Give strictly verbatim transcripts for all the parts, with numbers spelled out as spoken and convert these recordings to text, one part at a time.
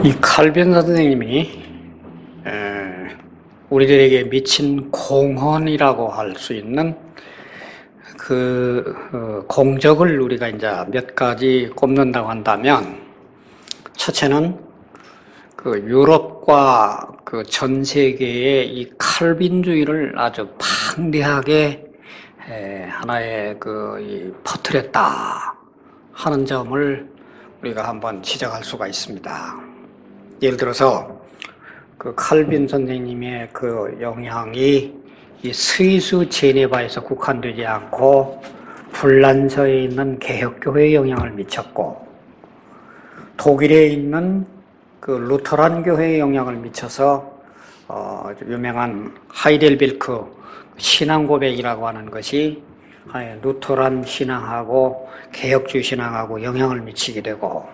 이 칼빈 선생님이 우리들에게 미친 공헌이라고 할 수 있는 그 공적을 우리가 이제 몇 가지 꼽는다고 한다면, 첫째는 그 유럽과 그 전 세계의 이 칼빈주의를 아주 방대하게 하나의 그 퍼뜨렸다 하는 점을 우리가 한번 지적할 수가 있습니다. 예를 들어서 그 칼빈 선생님의 그 영향이 이 스위스 제네바에서 국한되지 않고 불란서에 있는 개혁교회에 영향을 미쳤고, 독일에 있는 그 루터란 교회에 영향을 미쳐서 어, 유명한 하이델베르크 신앙고백이라고 하는 것이 루터란 신앙하고 개혁주의 신앙하고 영향을 미치게 되고,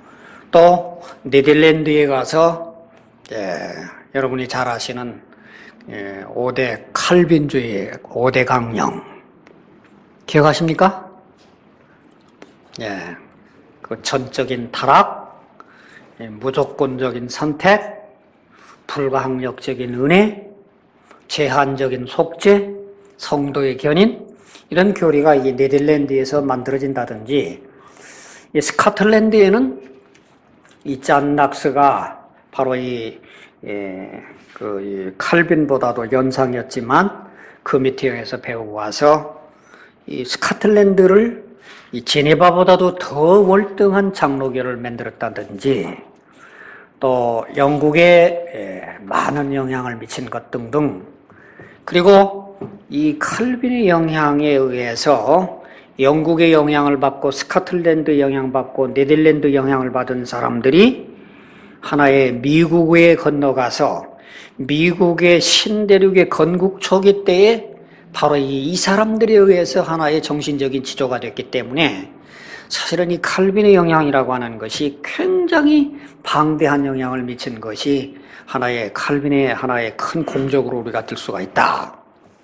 또 네덜란드에 가서 예, 여러분이 잘 아시는 예, 오 대 칼빈주의 오 대 강령 기억하십니까? 예, 그 전적인 타락, 예, 무조건적인 선택, 불가항력적인 은혜, 제한적인 속죄, 성도의 견인, 이런 교리가 이 네덜란드에서 만들어진다든지, 이 스코틀랜드에는 이 잔 낙스가 바로 이, 예, 그, 이 칼빈보다도 연상이었지만 그 밑에서 배우고 와서 이 스코틀랜드를 이 제네바보다도 더 월등한 장로교를 만들었다든지, 또 영국에 예, 많은 영향을 미친 것 등등, 그리고 이 칼빈의 영향에 의해서 영국의 영향을 받고 스코틀랜드 영향받고 네덜란드 영향을 받은 사람들이 하나의 미국에 건너가서 미국의 신대륙의 건국 초기 때에 바로 이, 이 사람들에 의해서 하나의 정신적인 지조가 됐기 때문에, 사실은 이 칼빈의 영향이라고 하는 것이 굉장히 방대한 영향을 미친 것이 하나의 칼빈의 하나의 큰 공적으로 우리가 들 수가 있다.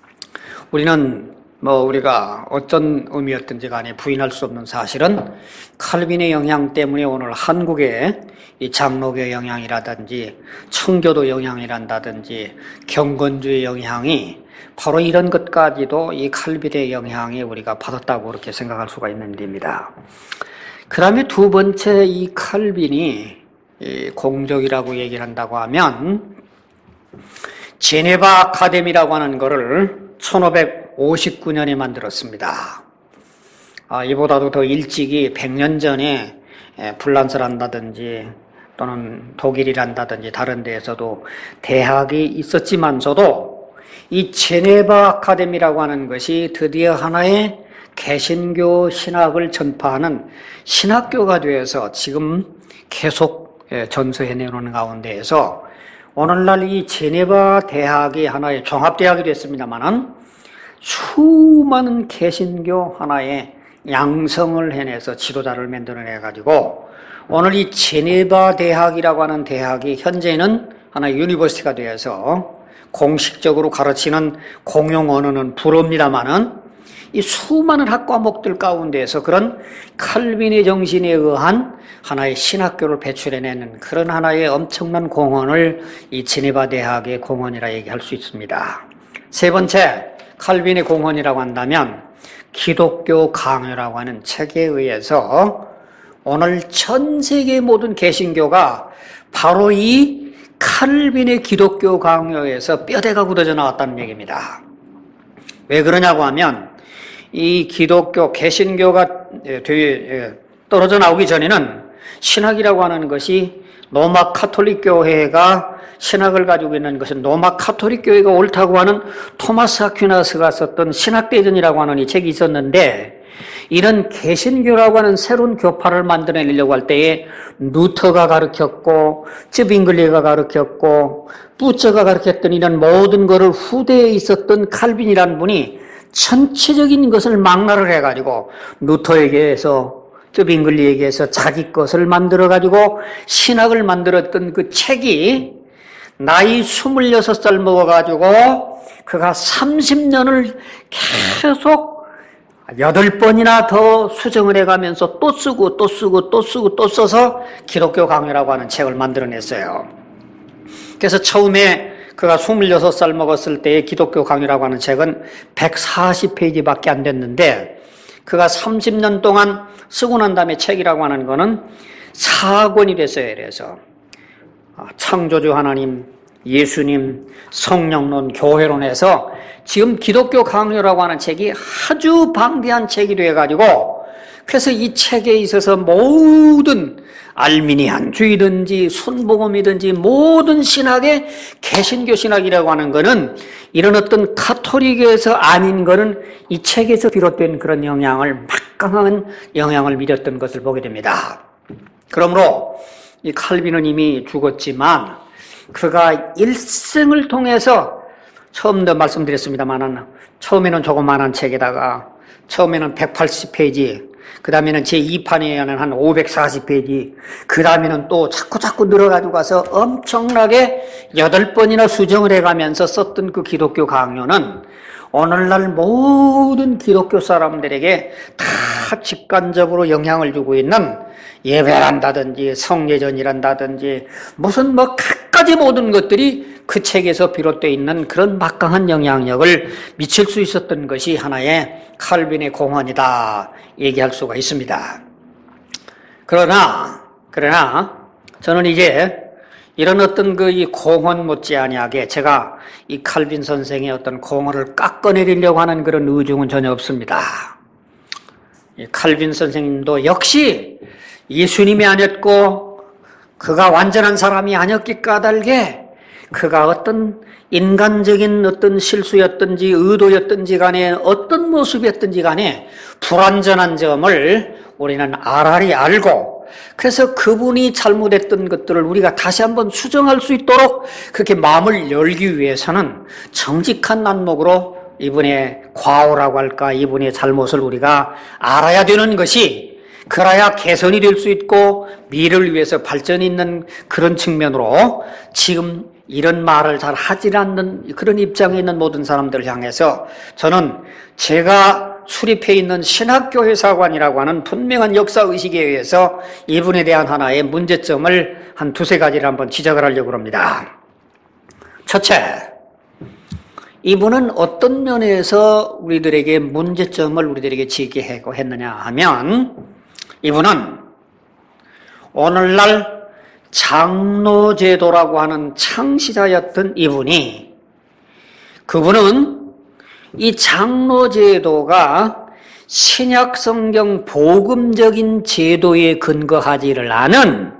우리는 뭐 우리가 어떤 의미였든지 간에 부인할 수 없는 사실은 칼빈의 영향 때문에 오늘 한국에 이 장로교 영향이라든지 청교도 영향이란다든지 경건주의 영향이 바로 이런 것까지도 이 칼빈의 영향에 우리가 받았다고 그렇게 생각할 수가 있는 일입니다. 그 다음에 두 번째, 이 칼빈이 이 공적이라고 얘기를 한다고 하면 제네바 아카데미라고 하는 거를 천오백오십구 년에 만들었습니다. 아, 이보다도 더 일찍이 백 년 전에 불란서란다든지 또는 독일이란다든지 다른 데에서도 대학이 있었지만서도 이 제네바 아카데미라고 하는 것이 드디어 하나의 개신교 신학을 전파하는 신학교가 되어서 지금 계속 전수해 내놓는 가운데에서 오늘날 이 제네바 대학이 하나의 종합대학이 됐습니다만은 수많은 개신교 하나의 양성을 해내서 지도자를 만들어내가지고 오늘 이 제네바 대학이라고 하는 대학이 현재는 하나의 유니버시티가 되어서 공식적으로 가르치는 공용 언어는 불어입니다만은 이 수많은 학과목들 가운데에서 그런 칼빈의 정신에 의한 하나의 신학교를 배출해내는 그런 하나의 엄청난 공헌을 이 제네바 대학의 공헌이라 얘기할 수 있습니다. 세 번째, 칼빈의 공헌이라고 한다면 기독교 강요라고 하는 책에 의해서 오늘 전 세계 모든 개신교가 바로 이 칼빈의 기독교 강요에서 뼈대가 굳어져 나왔다는 얘기입니다. 왜 그러냐고 하면 이 기독교 개신교가 떨어져 나오기 전에는 신학이라고 하는 것이 로마 카톨릭 교회가 신학을 가지고 있는 것은 로마 카톨릭 교회가 옳다고 하는 토마스 아퀴나스가 썼던 신학대전이라고 하는 이 책이 있었는데, 이런 개신교라고 하는 새로운 교파를 만들어내려고 할 때에 루터가 가르쳤고 쯔빙글리가 가르쳤고 부처가 가르쳤던 이런 모든 것을 후대에 있었던 칼빈이라는 분이 전체적인 것을 망라를 해가지고 루터에게서 쯔빙글리에게서 자기 것을 만들어가지고 신학을 만들었던 그 책이 나이 스물여섯 살 먹어가지고 그가 삼십 년을 계속 여덟 번이나 더 수정을 해가면서 또 쓰고 또 쓰고 또 쓰고 또 써서 기독교 강요라고 하는 책을 만들어냈어요. 그래서 처음에 그가 스물여섯 살 먹었을 때의 기독교 강요라고 하는 책은 백사십 페이지밖에 안 됐는데 그가 삼십 년 동안 쓰고 난 다음에 책이라고 하는 거는 사 권이 됐어요. 그래서 창조주 하나님, 예수님, 성령론, 교회론에서 지금 기독교 강요라고 하는 책이 아주 방대한 책이 되어가지고 그래서 이 책에 있어서 모든 알미니안주의든지 순복음이든지 모든 신학의 개신교 신학이라고 하는 거는 이런 어떤 가톨릭에서 아닌 거는 이 책에서 비롯된 그런 영향을 막강한 영향을 미쳤던 것을 보게 됩니다. 그러므로 이 칼빈은 이미 죽었지만 그가 일생을 통해서 처음도 말씀드렸습니다만 처음에는 조그마한 책에다가 처음에는 백팔십 페이지 그 다음에는 제이 판에는 한 오백사십 페이지 그 다음에는 또 자꾸 자꾸 늘어가지고 가서 엄청나게 여덟 번이나 수정을 해가면서 썼던 그 기독교 강요는 오늘날 모든 기독교 사람들에게 다 직관적으로 영향을 주고 있는 예배란다든지 성례전이란다든지 무슨 뭐 갖가지 모든 것들이 그 책에서 비롯되어 있는 그런 막강한 영향력을 미칠 수 있었던 것이 하나의 칼빈의 공헌이다 얘기할 수가 있습니다. 그러나 그러나 저는 이제 이런 어떤 그 이 공헌 못지아니하게 제가 이 칼빈 선생의 어떤 공헌을 깎아내리려고 하는 그런 의중은 전혀 없습니다. 이 칼빈 선생님도 역시 예수님이 아니었고 그가 완전한 사람이 아니었기 까닭에 그가 어떤 인간적인 어떤 실수였든지 의도였든지 간에 어떤 모습이었든지 간에 불완전한 점을 우리는 알아리 알고 그래서 그분이 잘못했던 것들을 우리가 다시 한번 수정할 수 있도록 그렇게 마음을 열기 위해서는 정직한 안목으로 이분의 과오라고 할까 이분의 잘못을 우리가 알아야 되는 것이 그래야 개선이 될 수 있고 미래를 위해서 발전이 있는 그런 측면으로 지금 이런 말을 잘 하지 않는 그런 입장에 있는 모든 사람들을 향해서 저는 제가 수립해 있는 신학교회사관이라고 하는 분명한 역사의식에 의해서 이분에 대한 하나의 문제점을 한 두세 가지를 한번 지적을 하려고 합니다. 첫째, 이분은 어떤 면에서 우리들에게 문제점을 우리들에게 제기하고 했느냐 하면 이분은 오늘날 장로제도라고 하는 창시자였던 이분이 그분은 이 장로제도가 신약성경 복음적인 제도에 근거하지를 않은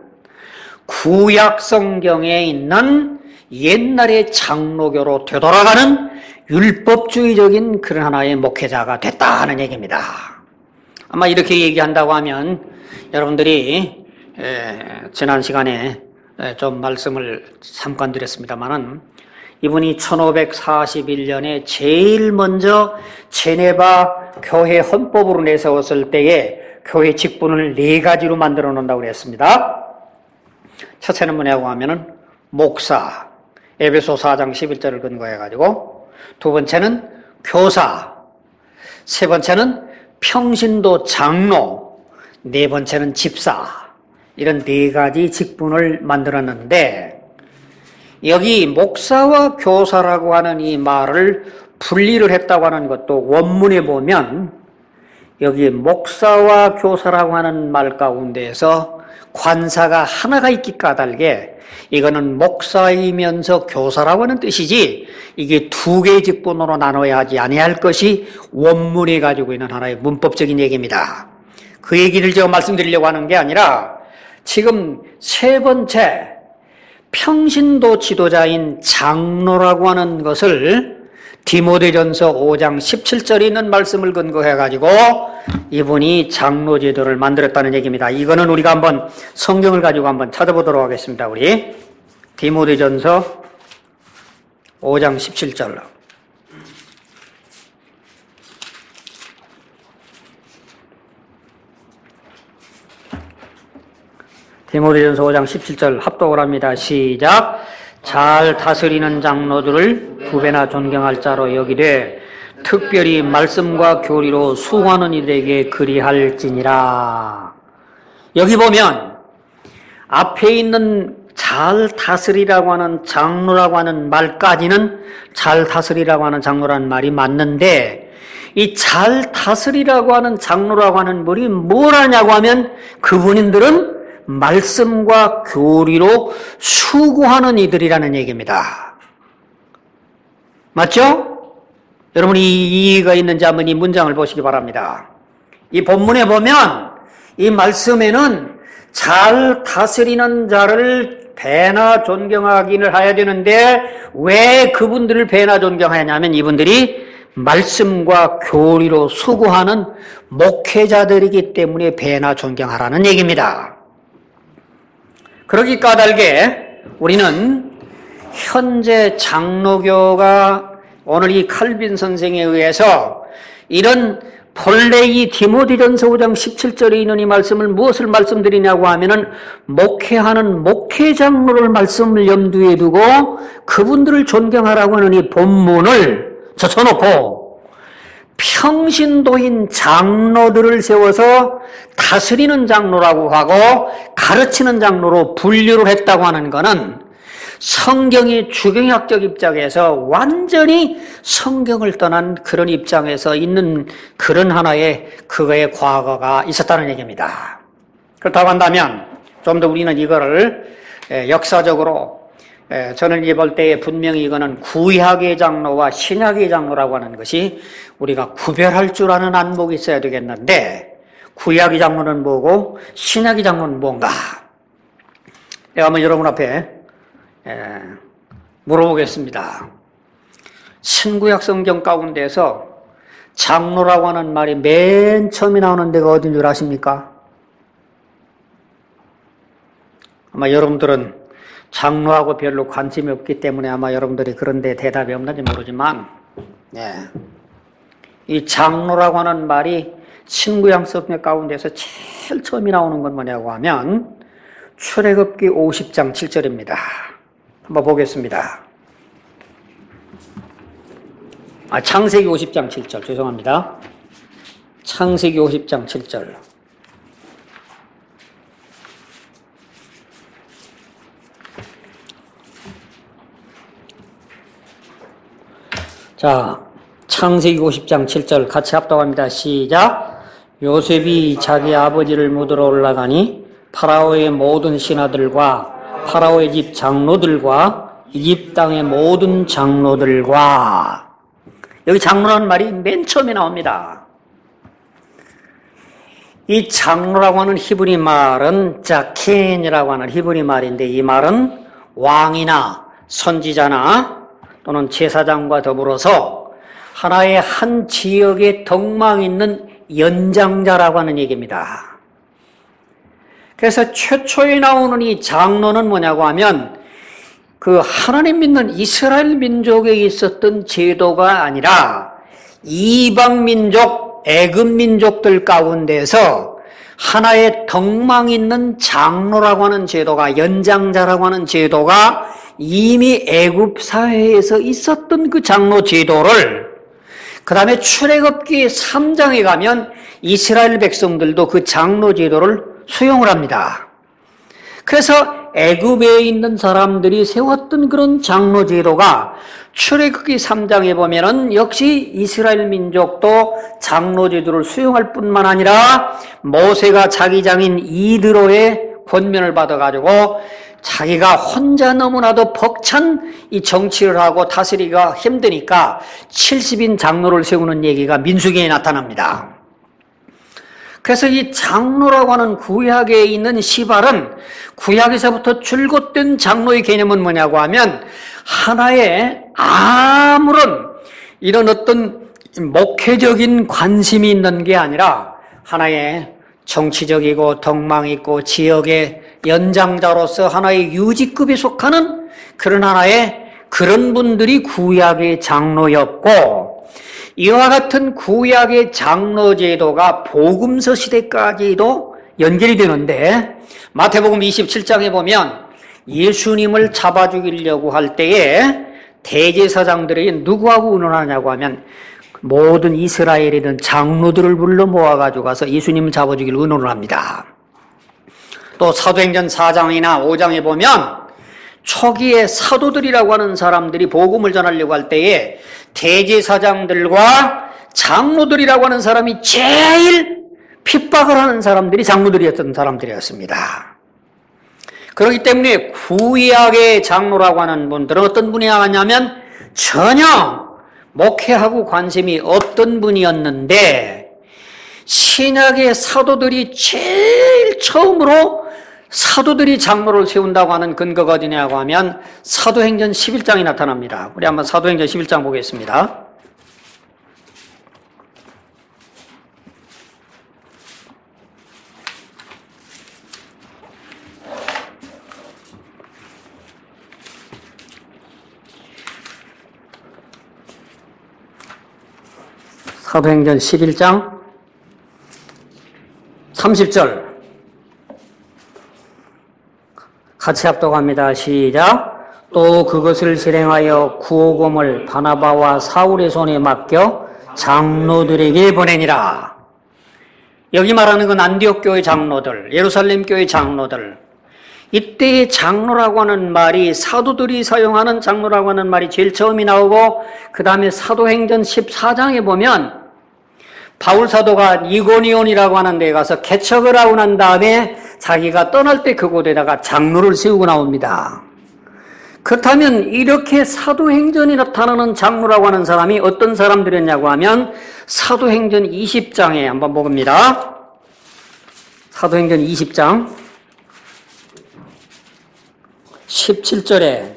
구약성경에 있는 옛날의 장로교로 되돌아가는 율법주의적인 그런 하나의 목회자가 됐다는 얘기입니다. 아마 이렇게 얘기한다고 하면 여러분들이 에, 지난 시간에 에, 좀 말씀을 잠깐 드렸습니다만은 이분이 천오백사십일 년에 제일 먼저 제네바 교회 헌법으로 내세웠을 때에 교회 직분을 네 가지로 만들어 놓는다고 그랬습니다. 첫째는 뭐냐고 하면은 목사, 에베소 사 장 십일 절을 근거해가지고 두 번째는 교사, 세 번째는 평신도 장로, 네 번째는 집사 이런 네 가지 직분을 만들었는데 여기 목사와 교사라고 하는 이 말을 분리를 했다고 하는 것도 원문에 보면 여기 목사와 교사라고 하는 말 가운데에서 관사가 하나가 있기 까닭에 이거는 목사이면서 교사라고 하는 뜻이지 이게 두 개의 직분으로 나눠야 하지 아니할 것이 원문이 가지고 있는 하나의 문법적인 얘기입니다. 그 얘기를 제가 말씀드리려고 하는 게 아니라 지금 세 번째 평신도 지도자인 장로라고 하는 것을 디모데전서 오 장 십칠 절에 있는 말씀을 근거해가지고 이분이 장로제도를 만들었다는 얘기입니다. 이거는 우리가 한번 성경을 가지고 한번 찾아보도록 하겠습니다. 우리 디모데전서 오 장 십칠 절 디모데전서 오 장 십칠 절 합독을 합니다. 시작. 잘 다스리는 장로들을 두 배나 존경할 자로 여기되 특별히 말씀과 교리로 수고하는 이들에게 그리할지니라. 여기 보면 앞에 있는 잘 다스리라고 하는 장로라고 하는 말까지는 잘 다스리라고 하는 장로라는 말이 맞는데, 이 잘 다스리라고 하는 장로라고 하는 말이 뭐라냐고 하면 그분들은 말씀과 교리로 수고하는 이들이라는 얘기입니다. 맞죠? 여러분이 이해가 있는지 한번 이 문장을 보시기 바랍니다. 이 본문에 보면 이 말씀에는 잘 다스리는 자를 배나 존경하기를 해야 되는데 왜 그분들을 배나 존경하냐면 이분들이 말씀과 교리로 수고하는 목회자들이기 때문에 배나 존경하라는 얘기입니다. 그러기 까닭에 우리는 현재 장로교가 오늘 이 칼빈 선생에 의해서 이런 본래 이 디모데전서 오 장 십칠 절에 있는 이 말씀을 무엇을 말씀드리냐고 하면은 목회하는 목회장로를 말씀을 염두에 두고 그분들을 존경하라고 하는 이 본문을 젖혀놓고 평신도인 장로들을 세워서 다스리는 장로라고 하고 가르치는 장로로 분류를 했다고 하는 것은 성경의 주경학적 입장에서 완전히 성경을 떠난 그런 입장에서 있는 그런 하나의 그거의 과거가 있었다는 얘기입니다. 그렇다고 한다면 좀 더 우리는 이거를 역사적으로 저는 이제 볼 때에 분명히 이거는 구약의 장로와 신약의 장로라고 하는 것이 우리가 구별할 줄 아는 안목이 있어야 되겠는데 구약의 장로는 뭐고 신약의 장로는 뭔가? 내가 한번 여러분 앞에 예, 물어보겠습니다. 신구약 성경 가운데서 장로라고 하는 말이 맨 처음에 나오는 데가 어딘 줄 아십니까? 아마 여러분들은 장로하고 별로 관심이 없기 때문에 아마 여러분들이 그런 데 대답이 없는지 모르지만 예, 이 장로라고 하는 말이 신구약 성경 가운데서 제일 처음에 나오는 건 뭐냐고 하면 출애굽기 오십 장 칠 절입니다. 한번 보겠습니다. 아, 창세기 오십 장 칠 절, 죄송합니다. 창세기 오십 장 칠 절. 자, 창세기 오십 장 칠 절 같이 합독합니다. 시작. 요셉이 자기 아버지를 묻으러 올라가니 파라오의 모든 신하들과 파라오의 집 장로들과 이집 땅의 모든 장로들과 여기 장로라는 말이 맨 처음에 나옵니다. 이 장로라고 하는 히브리 말은 자켄이라고 하는 히브리 말인데 이 말은 왕이나 선지자나 또는 제사장과 더불어서 하나의 한 지역에 덕망 있는 연장자라고 하는 얘기입니다. 그래서 최초에 나오는 이 장로는 뭐냐고 하면 그 하나님 믿는 이스라엘 민족에 있었던 제도가 아니라 이방 민족, 애굽 민족들 가운데서 하나의 덕망 있는 장로라고 하는 제도가, 연장자라고 하는 제도가 이미 애굽 사회에서 있었던 그 장로 제도를 그 다음에 출애굽기 삼 장에 가면 이스라엘 백성들도 그 장로 제도를 수용을 합니다. 그래서 애굽에 있는 사람들이 세웠던 그런 장로 제도가 출애굽기 삼 장에 보면은 역시 이스라엘 민족도 장로 제도를 수용할 뿐만 아니라 모세가 자기 장인 이드로의 권면을 받아가지고 자기가 혼자 너무나도 벅찬 이 정치를 하고 다스리기가 힘드니까 칠십인 장로를 세우는 얘기가 민수기에 나타납니다. 그래서 이 장로라고 하는 구약에 있는 시발은 구약에서부터 줄곧된 장로의 개념은 뭐냐고 하면 하나의 아무런 이런 어떤 목회적인 관심이 있는 게 아니라 하나의 정치적이고 덕망 있고 지역의 연장자로서 하나의 유지급에 속하는 그런 하나의 그런 분들이 구약의 장로였고 이와 같은 구약의 장로 제도가 복음서 시대까지도 연결이 되는데 마태복음 이십칠 장에 보면 예수님을 잡아 죽이려고 할 때에 대제사장들이 누구하고 의논하냐고 하면 모든 이스라엘이든 장로들을 불러 모아가지고 가서 예수님을 잡아주기를 의논을 합니다. 또 사도행전 사 장이나 오 장에 보면 초기에 사도들이라고 하는 사람들이 복음을 전하려고 할 때에 대제사장들과 장로들이라고 하는 사람이 제일 핍박을 하는 사람들이 장로들이었던 사람들이었습니다. 그렇기 때문에 구약의 장로라고 하는 분들은 어떤 분이 나왔냐면 전혀 목회하고 관심이 없던 분이었는데 신약의 사도들이 제일 처음으로 사도들이 장로를 세운다고 하는 근거가 어디냐고 하면 사도행전 십일 장이 나타납니다. 우리 한번 사도행전 십일 장 보겠습니다. 사도행전 십일 장 삼십 절 같이 합독합니다. 시작. 또 그것을 실행하여 구호금을 바나바와 사울의 손에 맡겨 장로들에게 보내니라. 여기 말하는 건 안디옥 교회 장로들, 예루살렘 교회 장로들. 이때의 장로라고 하는 말이 사도들이 사용하는 장로라고 하는 말이 제일 처음이 나오고 그 다음에 사도행전 십사 장에 보면 바울 사도가 이고니온이라고 하는 데에 가서 개척을 하고 난 다음에 자기가 떠날 때 그곳에다가 장로를 세우고 나옵니다. 그렇다면 이렇게 사도행전이 나타나는 장로라고 하는 사람이 어떤 사람들이었냐고 하면 사도행전 이십 장에 한번 봅니다. 사도행전 이십 장 십칠 절에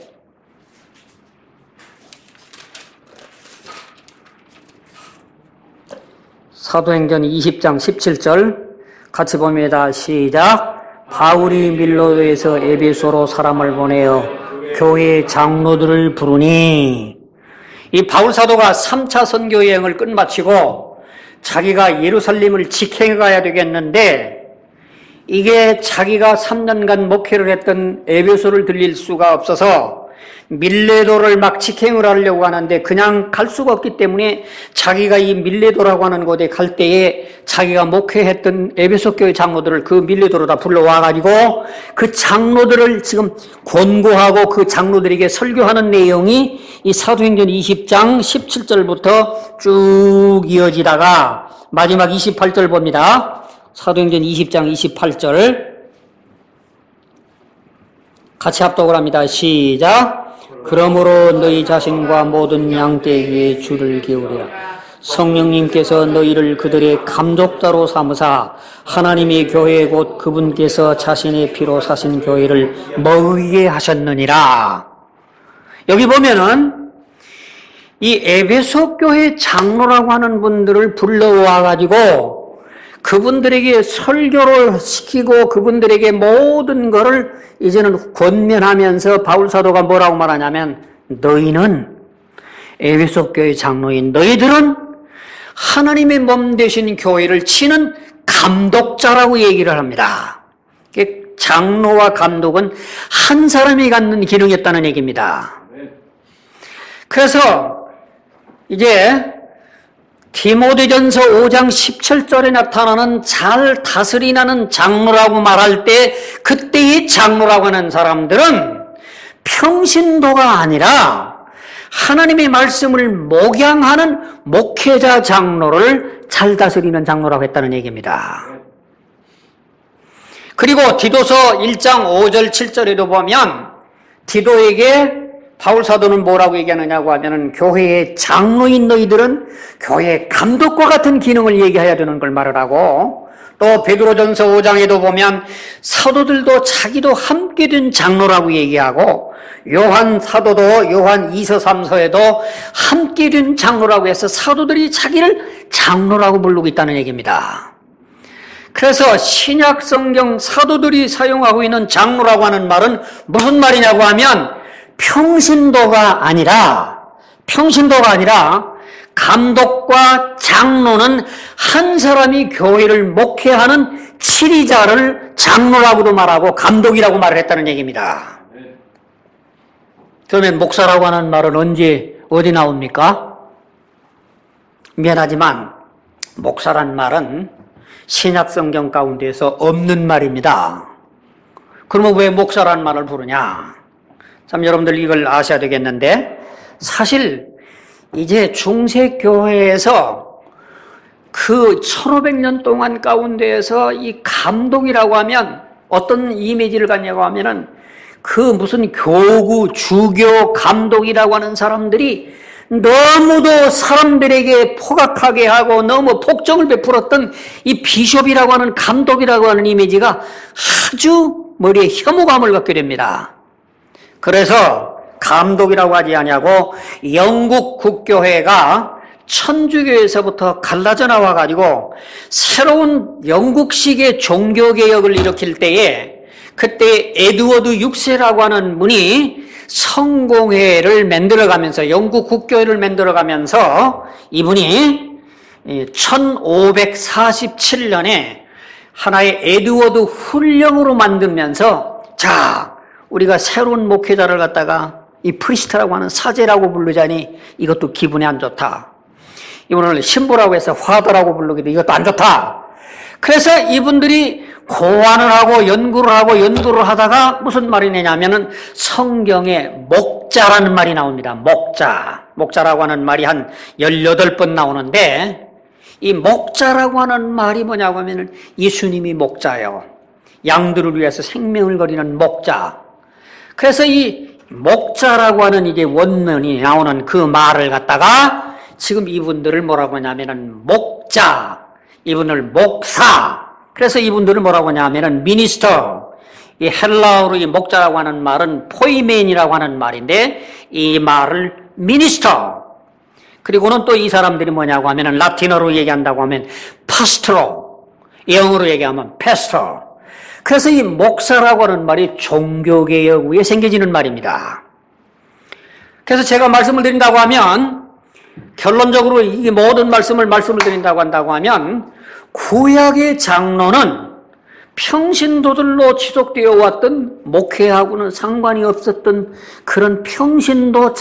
사도행전 이십 장 십칠 절 같이 봅니다. 시작. 바울이 밀로에서 에베소로 사람을 보내어 교회 장로들을 부르니. 이 바울 사도가 삼 차 선교 여행을 끝마치고 자기가 예루살렘을 직행해 가야 되겠는데 이게 자기가 삼 년간 목회를 했던 에베소를 들릴 수가 없어서 밀레도를 막 직행을 하려고 하는데 그냥 갈 수가 없기 때문에 자기가 이 밀레도라고 하는 곳에 갈 때에 자기가 목회했던 에베소 교회 장로들을 그 밀레도로 다 불러와가지고 그 장로들을 지금 권고하고 그 장로들에게 설교하는 내용이 이 사도행전 이십 장 십칠 절부터 쭉 이어지다가 마지막 이십팔 절 봅니다. 사도행전 이십 장 이십팔 절 같이 합독을 합니다. 시작. 그러므로 너희 자신과 모든 양떼에게 주를 기울이라. 성령님께서 너희를 그들의 감독자로 삼으사 하나님의 교회 곧 그분께서 자신의 피로 사신 교회를 먹이게 하셨느니라. 여기 보면은 이 에베소 교회 장로라고 하는 분들을 불러와 가지고 그분들에게 설교를 시키고 그분들에게 모든 것을 이제는 권면하면서 바울 사도가 뭐라고 말하냐면 너희는 에베소 교회 장로인 너희들은 하나님의 몸 되신 교회를 치는 감독자라고 얘기를 합니다. 장로와 감독은 한 사람이 갖는 기능이었다는 얘기입니다. 그래서 이제 디모데전서 오 장 십칠 절에 나타나는 잘 다스리는 장로라고 말할 때 그때의 장로라고 하는 사람들은 평신도가 아니라 하나님의 말씀을 목양하는 목회자 장로를 잘 다스리는 장로라고 했다는 얘기입니다. 그리고 디도서 일 장 오 절 칠 절에도 보면 디도에게 바울 사도는 뭐라고 얘기하느냐고 하면은 교회의 장로인 너희들은 교회의 감독과 같은 기능을 얘기해야 되는 걸 말을 하고 또 베드로전서 오 장에도 보면 사도들도 자기도 함께 된 장로라고 얘기하고 요한 사도도 요한 이 서 삼 서에도 함께 된 장로라고 해서 사도들이 자기를 장로라고 부르고 있다는 얘기입니다. 그래서 신약 성경 사도들이 사용하고 있는 장로라고 하는 말은 무슨 말이냐고 하면 평신도가 아니라 평신도가 아니라 감독과 장로는 한 사람이 교회를 목회하는 치리자를 장로라고도 말하고 감독이라고 말을 했다는 얘기입니다. 그러면 목사라고 하는 말은 언제 어디 나옵니까? 미안하지만 목사란 말은 신약 성경 가운데에서 없는 말입니다. 그러면 왜 목사란 말을 부르냐? 참 여러분들 이걸 아셔야 되겠는데, 사실 이제 중세교회에서 그 천오백 년 동안 가운데에서 이 감독이라고 하면 어떤 이미지를 갖냐고 하면은 그 무슨 교구, 주교, 감독이라고 하는 사람들이 너무도 사람들에게 포각하게 하고 너무 폭정을 베풀었던 이 비숍이라고 하는 감독이라고 하는 이미지가 아주 머리에 혐오감을 갖게 됩니다. 그래서 감독이라고 하지 않냐고 영국 국교회가 천주교에서부터 갈라져 나와가지고 새로운 영국식의 종교개혁을 일으킬 때에 그때 에드워드 육 세라고 하는 분이 성공회를 만들어가면서 영국 국교회를 만들어가면서 이분이 천오백사십칠 년에 하나의 에드워드 훈령으로 만들면서 자 우리가 새로운 목회자를 갖다가 이 프리스트라고 하는 사제라고 부르자니 이것도 기분이 안 좋다. 이분을 신부라고 해서 화더라고 부르기도 이것도 안 좋다. 그래서 이분들이 고안을 하고 연구를 하고 연구를 하다가 무슨 말이 내냐면은 성경에 목자라는 말이 나옵니다. 목자. 목자라고 하는 말이 한 열여덟 번 나오는데 이 목자라고 하는 말이 뭐냐고 하면은 예수님이 목자예요. 양들을 위해서 생명을 거리는 목자. 그래서 이 목자라고 하는 이제 원문이 나오는 그 말을 갖다가 지금 이분들을 뭐라고 하냐면은 목자, 이분을 목사. 그래서 이분들을 뭐라고 하냐면은 미니스터. 이 헬라어로 이 목자라고 하는 말은 포이멘이라고 하는 말인데 이 말을 미니스터. 그리고는 또 이 사람들이 뭐냐고 하면은 라틴어로 얘기한다고 하면 파스트로. 영어로 얘기하면 패스터. 그래서 이 목사라고 하는 말이 종교개혁 후에 생겨지는 말입니다. 그래서 제가 말씀을 드린다고 하면 결론적으로 이 모든 말씀을 말씀을 드린다고 한다고 하면 구약의 장로는 평신도들로 지속되어 왔던 목회하고는 상관이 없었던 그런 평신도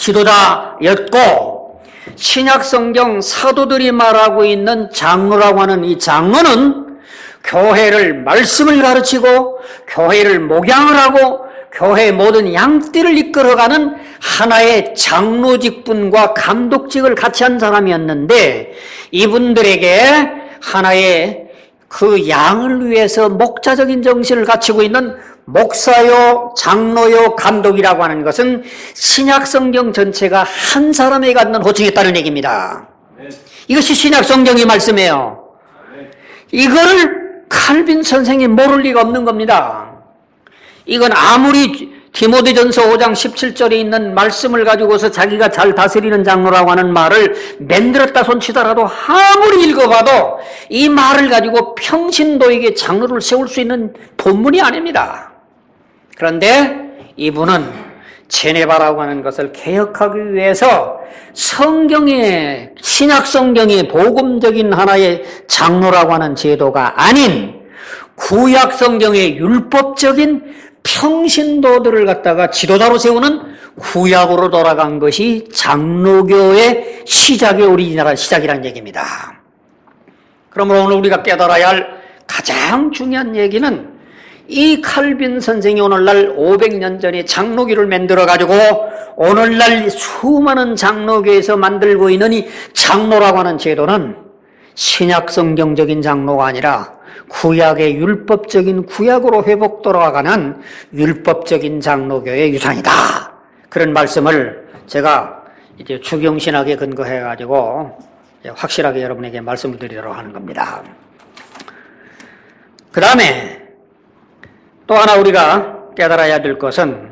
지도자였고 신약 성경 사도들이 말하고 있는 장로라고 하는 이 장로는 교회를 말씀을 가르치고 교회를 목양을 하고 교회의 모든 양떼를 이끌어가는 하나의 장로직분과 감독직을 같이 한 사람이었는데 이분들에게 하나의 그 양을 위해서 목자적인 정신을 갖추고 있는 목사요, 장로요, 감독이라고 하는 것은 신약 성경 전체가 한 사람에 갖는 호칭이었다는 얘기입니다. 이것이 신약 성경의 말씀이에요. 이거를 칼빈 선생이 모를 리가 없는 겁니다. 이건 아무리 디모데전서 오 장 십칠 절에 있는 말씀을 가지고서 자기가 잘 다스리는 장로라고 하는 말을 만들었다 손치더라도 아무리 읽어봐도 이 말을 가지고 평신도에게 장로를 세울 수 있는 본문이 아닙니다. 그런데 이분은 제네바라고 하는 것을 개혁하기 위해서 성경의 신약 성경의 복음적인 하나의 장로라고 하는 제도가 아닌 구약 성경의 율법적인 평신도들을 갖다가 지도자로 세우는 구약으로 돌아간 것이 장로교의 시작의 오리지널한 시작이라는 얘기입니다. 그러므로 오늘 우리가 깨달아야 할 가장 중요한 얘기는 이 칼빈 선생이 오늘날 오백 년 전에 장로교를 만들어가지고 오늘날 수많은 장로교에서 만들고 있는 이 장로라고 하는 제도는 신약 성경적인 장로가 아니라 구약의 율법적인 구약으로 회복 돌아가는 율법적인 장로교의 유산이다. 그런 말씀을 제가 이제 주경신학에 근거해가지고 확실하게 여러분에게 말씀을 드리도록 하는 겁니다. 그 다음에 또 하나 우리가 깨달아야 될 것은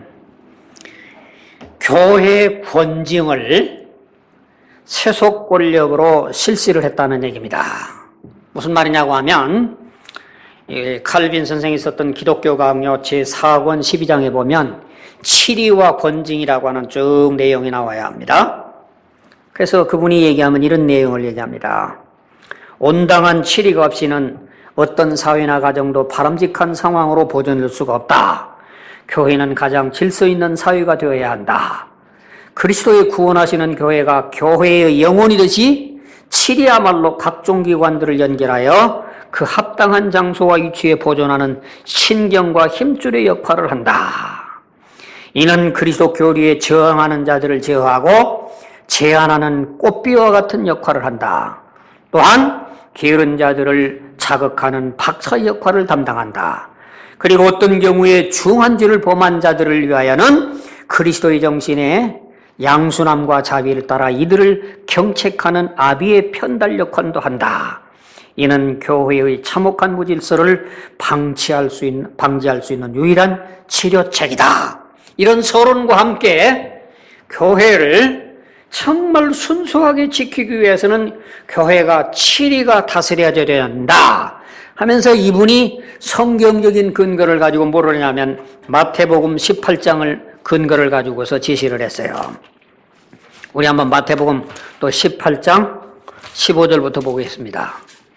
교회 권징을 세속 권력으로 실시를 했다는 얘기입니다. 무슨 말이냐고 하면 칼빈 선생이 썼던 기독교 강요 제사 권 십이 장에 보면 치리와 권징이라고 하는 쭉 내용이 나와야 합니다. 그래서 그분이 얘기하면 이런 내용을 얘기합니다. 온당한 치리가 없이는 어떤 사회나 가정도 바람직한 상황으로 보존될 수가 없다. 교회는 가장 질서 있는 사회가 되어야 한다. 그리스도의 구원하시는 교회가 교회의 영혼이듯이 칠이야말로 각종 기관들을 연결하여 그 합당한 장소와 위치에 보존하는 신경과 힘줄의 역할을 한다. 이는 그리스도 교리에 저항하는 자들을 제어하고 제한하는 꽃비와 같은 역할을 한다. 또한 게으른 자들을 자극하는 박사 역할을 담당한다. 그리고 어떤 경우에 중한 죄를 범한 자들을 위하여는 그리스도의 정신에 양순함과 자비를 따라 이들을 경책하는 아비의 편달 역할도 한다. 이는 교회의 참혹한 무질서를 방치할 수 있는, 방지할 수 있는 유일한 치료책이다. 이런 서론과 함께 교회를 정말 순수하게 지키기 위해서는 교회가 칠이가 다스려야 된다 하면서 이분이 성경적인 근거를 가지고 뭐를 하냐면 마태복음 십팔 장을 근거를 가지고서 지시를 했어요. 우리 한번 마태복음 또 십팔 장 십오 절부터 보겠습니다.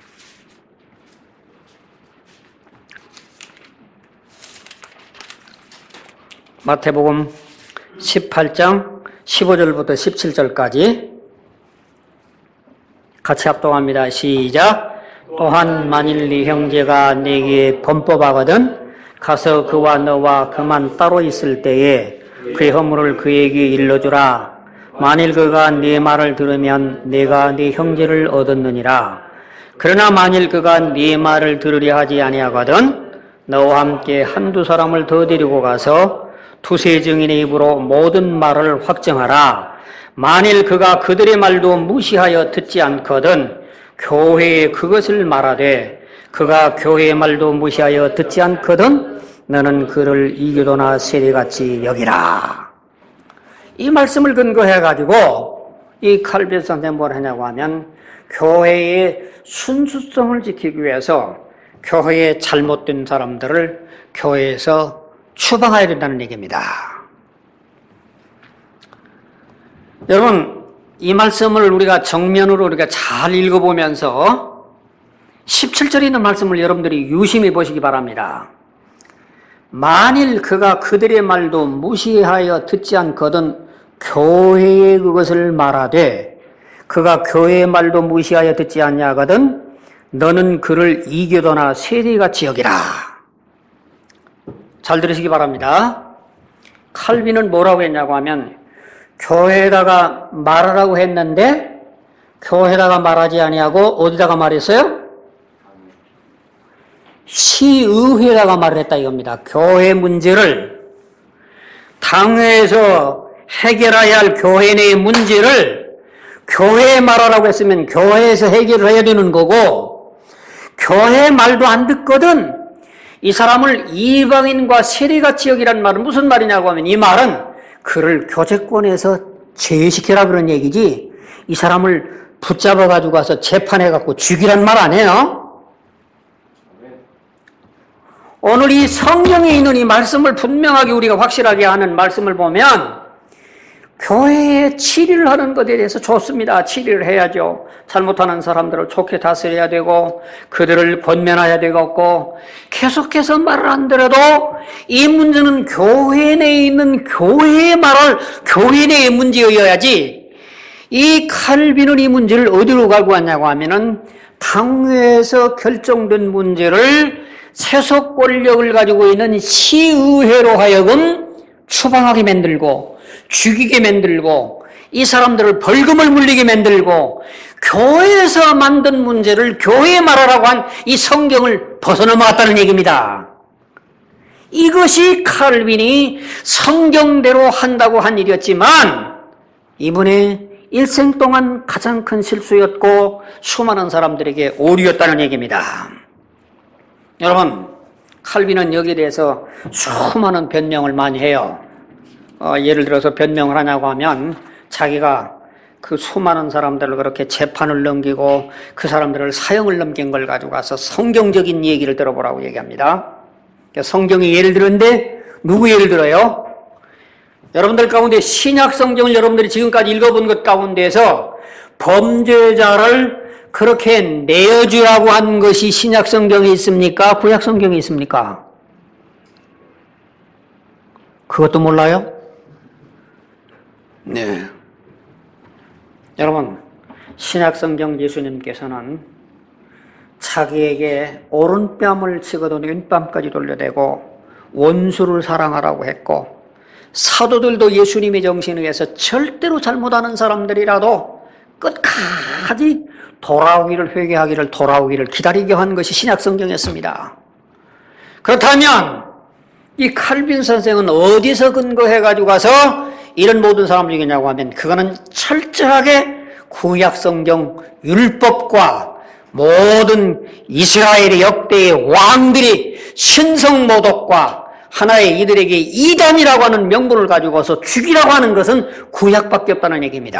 마태복음 십팔 장 십오 절부터 십칠 절까지 같이 합동합니다. 시작. 또한 만일 네 형제가 네게 범법하거든 가서 그와 너와 그만 따로 있을 때에 그의 허물을 그에게 일러주라. 만일 그가 네 말을 들으면 내가 네 형제를 얻었느니라. 그러나 만일 그가 네 말을 들으려 하지 아니하거든 너와 함께 한두 사람을 더 데리고 가서 두세 증인의 입으로 모든 말을 확정하라. 만일 그가 그들의 말도 무시하여 듣지 않거든 교회에 그것을 말하되 그가 교회의 말도 무시하여 듣지 않거든 너는 그를 이교도나 세리같이 여기라. 이 말씀을 근거해가지고 이 칼빈 선생님이 뭘 하냐고 하면 교회의 순수성을 지키기 위해서 교회에 잘못된 사람들을 교회에서 추방해야 된다는 얘기입니다. 여러분, 이 말씀을 우리가 정면으로 우리가 잘 읽어보면서 십칠 절에 있는 말씀을 여러분들이 유심히 보시기 바랍니다. 만일 그가 그들의 말도 무시하여 듣지 않거든 교회에 그것을 말하되 그가 교회의 말도 무시하여 듣지 않냐거든 너는 그를 이교도나 세리같이 여기라. 잘 들으시기 바랍니다. 칼빈은 뭐라고 했냐고 하면 교회에다가 말하라고 했는데 교회에다가 말하지 아니하고 어디다가 말했어요? 시의회에다가 말을 했다 이겁니다. 교회 문제를 당회에서 해결해야 할 교회 내의 문제를 교회에 말하라고 했으면 교회에서 해결을 해야 되는 거고 교회 말도 안 듣거든 이 사람을 이방인과 세리같이 여기란 말은 무슨 말이냐고 하면 이 말은 그를 교제권에서 제외시키라 그런 얘기지 이 사람을 붙잡아 가지고 가서 재판해 갖고 죽이란 말 아니에요? 오늘 이 성경에 있는 이 말씀을 분명하게 우리가 확실하게 하는 말씀을 보면 교회에 치리를 하는 것에 대해서 좋습니다. 치리를 해야죠. 잘못하는 사람들을 좋게 다스려야 되고 그들을 권면해야 되겠고 계속해서 말을 안 들어도 이 문제는 교회 내에 있는 교회의 말을 교회 내의 문제여야지 이 칼빈은 이 문제를 어디로 가고 왔냐고 하면은 당회에서 결정된 문제를 세속 권력을 가지고 있는 시의회로 하여금 추방하게 만들고 죽이게 만들고 이 사람들을 벌금을 물리게 만들고 교회에서 만든 문제를 교회에 말하라고 한 이 성경을 벗어넘어갔다는 얘기입니다. 이것이 칼빈이 성경대로 한다고 한 일이었지만 이분의 일생 동안 가장 큰 실수였고 수많은 사람들에게 오류였다는 얘기입니다. 여러분, 칼빈은 여기에 대해서 수많은 변명을 많이 해요. 어, 예를 들어서 변명을 하냐고 하면 자기가 그 수많은 사람들을 그렇게 재판을 넘기고 그 사람들을 사형을 넘긴 걸 가지고 가서 성경적인 얘기를 들어보라고 얘기합니다. 성경이 예를 들었는데 누구 예를 들어요? 여러분들 가운데 신약 성경을 여러분들이 지금까지 읽어본 것 가운데서 범죄자를 그렇게 내어주라고 한 것이 신약 성경에 있습니까? 구약 성경에 있습니까? 그것도 몰라요? 네. 여러분, 신약성경 예수님께서는 자기에게 오른뺨을 치거든 왼뺨까지 돌려대고 원수를 사랑하라고 했고, 사도들도 예수님의 정신에 의해서 절대로 잘못하는 사람들이라도 끝까지 돌아오기를, 회개하기를, 돌아오기를 기다리게 한 것이 신약성경이었습니다. 그렇다면 이 칼빈 선생은 어디서 근거해가지고 가서 이런 모든 사람을 이기냐고 하면, 그거는 철저하게 구약성경 율법과 모든 이스라엘의 역대의 왕들이 신성모독과 하나의 이들에게 이단이라고 하는 명분을 가지고 와서 죽이라고 하는 것은 구약밖에 없다는 얘기입니다.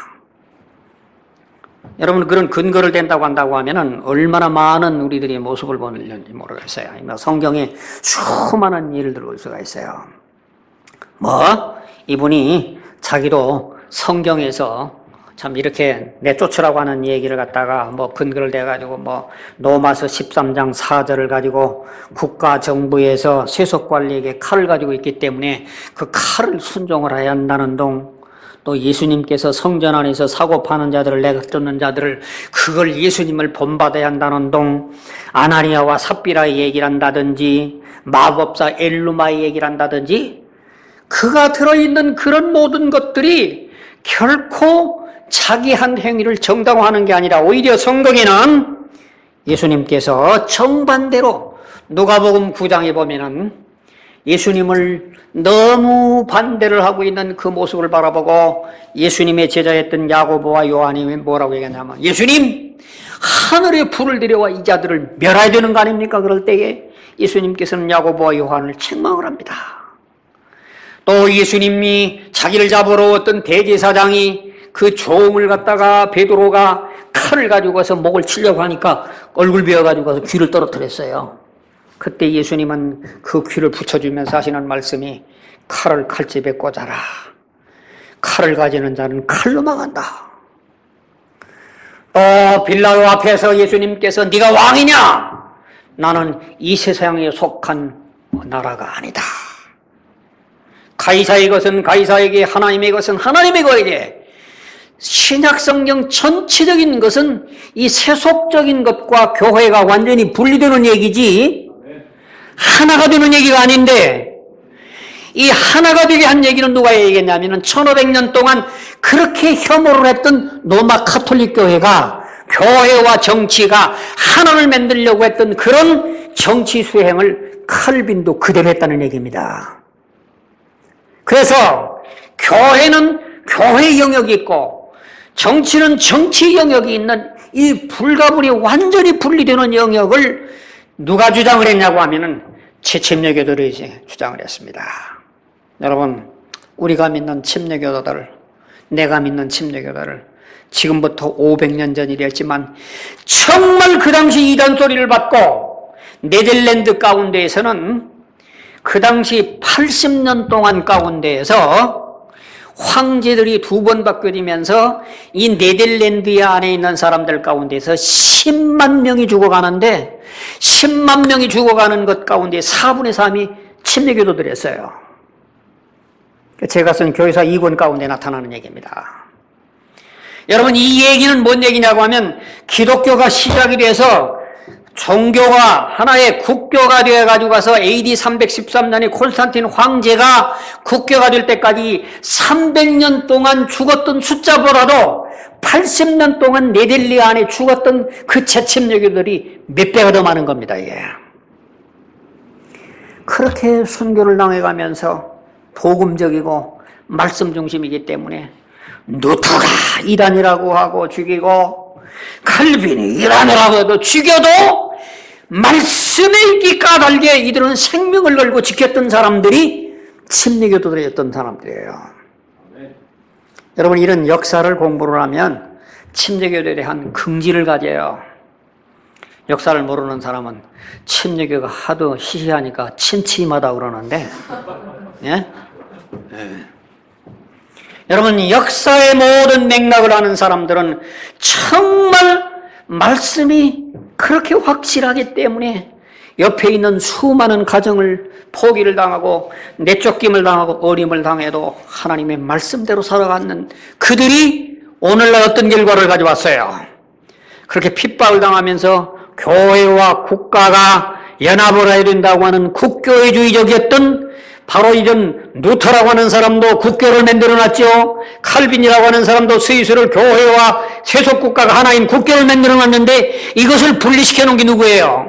여러분, 그런 근거를 댄다고 한다고 하면은 얼마나 많은 우리들의 모습을 보는지 모르겠어요. 성경에 수많은 예를 들어올 수가 있어요. 뭐, 이분이 자기도 성경에서 참 이렇게 내쫓으라고 하는 얘기를 갖다가 뭐 근거를 대가지고 뭐 로마서 십삼 장 사 절을 가지고 국가 정부에서 세속 관리에게 칼을 가지고 있기 때문에 그 칼을 순종을 해야 한다는 동, 또 예수님께서 성전 안에서 사고 파는 자들을 내쫓는 자들을 그걸 예수님을 본받아야 한다는 동, 아나니아와 삽비라의 얘기를 한다든지 마법사 엘루마의 얘기를 한다든지, 그가 들어있는 그런 모든 것들이 결코 자기 한 행위를 정당화하는 게 아니라 오히려 성경에는 예수님께서 정반대로 누가복음 구 장에 보면은 예수님을 너무 반대를 하고 있는 그 모습을 바라보고 예수님의 제자였던 야고보와 요한이 뭐라고 얘기하냐면, 예수님, 하늘에 불을 들여와 이 자들을 멸해야 되는 거 아닙니까? 그럴 때에 예수님께서는 야고보와 요한을 책망을 합니다. 또 예수님이 자기를 잡으러 어떤 대제사장이 그 종을 갖다가 베드로가 칼을 가지고 가서 목을 치려고 하니까 얼굴 베어가지고 가서 귀를 떨어뜨렸어요. 그때 예수님은 그 귀를 붙여주면서 하시는 말씀이, 칼을 칼집에 꽂아라. 칼을 가지는 자는 칼로 망한다. 또 빌라도 앞에서 예수님께서 네가 왕이냐? 나는 이 세상에 속한 나라가 아니다. 가이사의 것은 가이사에게, 하나님의 것은 하나님의 것에게. 신약성경 전체적인 것은 이 세속적인 것과 교회가 완전히 분리되는 얘기지 하나가 되는 얘기가 아닌데, 이 하나가 되게 한 얘기는 누가 얘기했냐면 천오백 년 동안 그렇게 혐오를 했던 로마 카톨릭 교회가 교회와 정치가 하나를 만들려고 했던 그런 정치 수행을 칼빈도 그대로 했다는 얘기입니다. 그래서 교회는 교회 영역이 있고 정치는 정치 영역이 있는 이 불가분이 완전히 분리되는 영역을 누가 주장을 했냐고 하면은 채침례교도들이 이제 주장을 했습니다. 여러분, 우리가 믿는 침례교도들, 내가 믿는 침례교도를 지금부터 오백 년 전 일이었지만 정말 그 당시 이단 소리를 받고 네덜란드 가운데에서는 그 당시 팔십 년 동안 가운데에서 황제들이 두 번 바뀌면서 이 네덜란드 안에 있는 사람들 가운데서 십만 명이 죽어가는데 십만 명이 죽어가는 것 가운데 사분의 삼이 침례교도들이었어요. 제가 쓴 교회사 이 권 가운데 나타나는 얘기입니다. 여러분, 이 얘기는 뭔 얘기냐고 하면 기독교가 시작이 돼서 종교가 하나의 국교가 되어가지고 가서 에이디 삼백십삼 년에 콘스탄틴 황제가 국교가 될 때까지 삼백 년 동안 죽었던 숫자보다도 팔십 년 동안 네덜란드 안에 죽었던 그 채침례교들이 몇 배가 더 많은 겁니다. 이게. 그렇게 순교를 당해가면서 복음적이고 말씀 중심이기 때문에 누트가 이단이라고 하고 죽이고 칼빈이 이단이라고 해도 죽여도 말씀에 있기 까닭에 이들은 생명을 걸고 지켰던 사람들이 침례교도들이었던 사람들이에요. 네. 여러분, 이런 역사를 공부를 하면 침례교도에 대한 긍지를 가져요. 역사를 모르는 사람은 침례교가 하도 희희하니까 침침하다 그러는데 예? 네. 여러분, 역사의 모든 맥락을 아는 사람들은 정말 말씀이 그렇게 확실하기 때문에 옆에 있는 수많은 가정을 포기를 당하고 내쫓김을 당하고 어림을 당해도 하나님의 말씀대로 살아가는 그들이 오늘날 어떤 결과를 가져왔어요? 그렇게 핍박을 당하면서 교회와 국가가 연합을 해야 된다고 하는 국교회주의적이었던 바로 이런 루터라고 하는 사람도 국교를 만들어놨죠. 칼빈이라고 하는 사람도 스위스를 교회와 세속국가가 하나인 국교를 만들어놨는데 이것을 분리시켜 놓은 게 누구예요?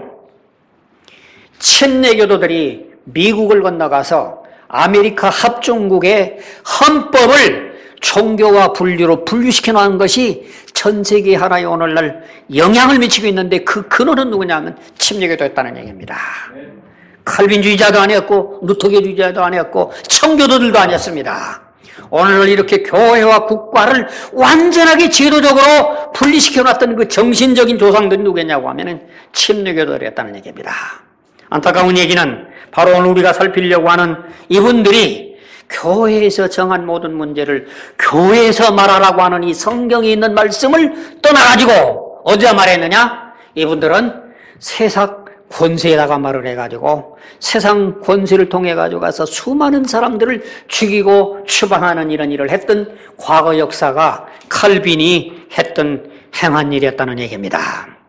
챈내교도들이 미국을 건너가서 아메리카 합중국의 헌법을 종교와 분류로 분류시켜 놓은 것이 전 세계 하나의 오늘날 영향을 미치고 있는데 그 근원은 누구냐면 침례교도였다는 얘기입니다. 칼빈주의자도 아니었고 루터교주의자도 아니었고 청교도들도 아니었습니다. 오늘날 이렇게 교회와 국가를 완전하게 제도적으로 분리시켜 놨던 그 정신적인 조상들이 누구냐고 하면은 침례교도들이었다는 얘기입니다. 안타까운 얘기는 바로 오늘 우리가 살피려고 하는 이분들이 교회에서 정한 모든 문제를 교회에서 말하라고 하는 이 성경에 있는 말씀을 떠나가지고 어디다 말했느냐? 이분들은 세상 권세에다가 말을 해가지고 세상 권세를 통해 가지고 가서 수많은 사람들을 죽이고 추방하는 이런 일을 했던 과거 역사가 칼빈이 했던 행한 일이었다는 얘기입니다.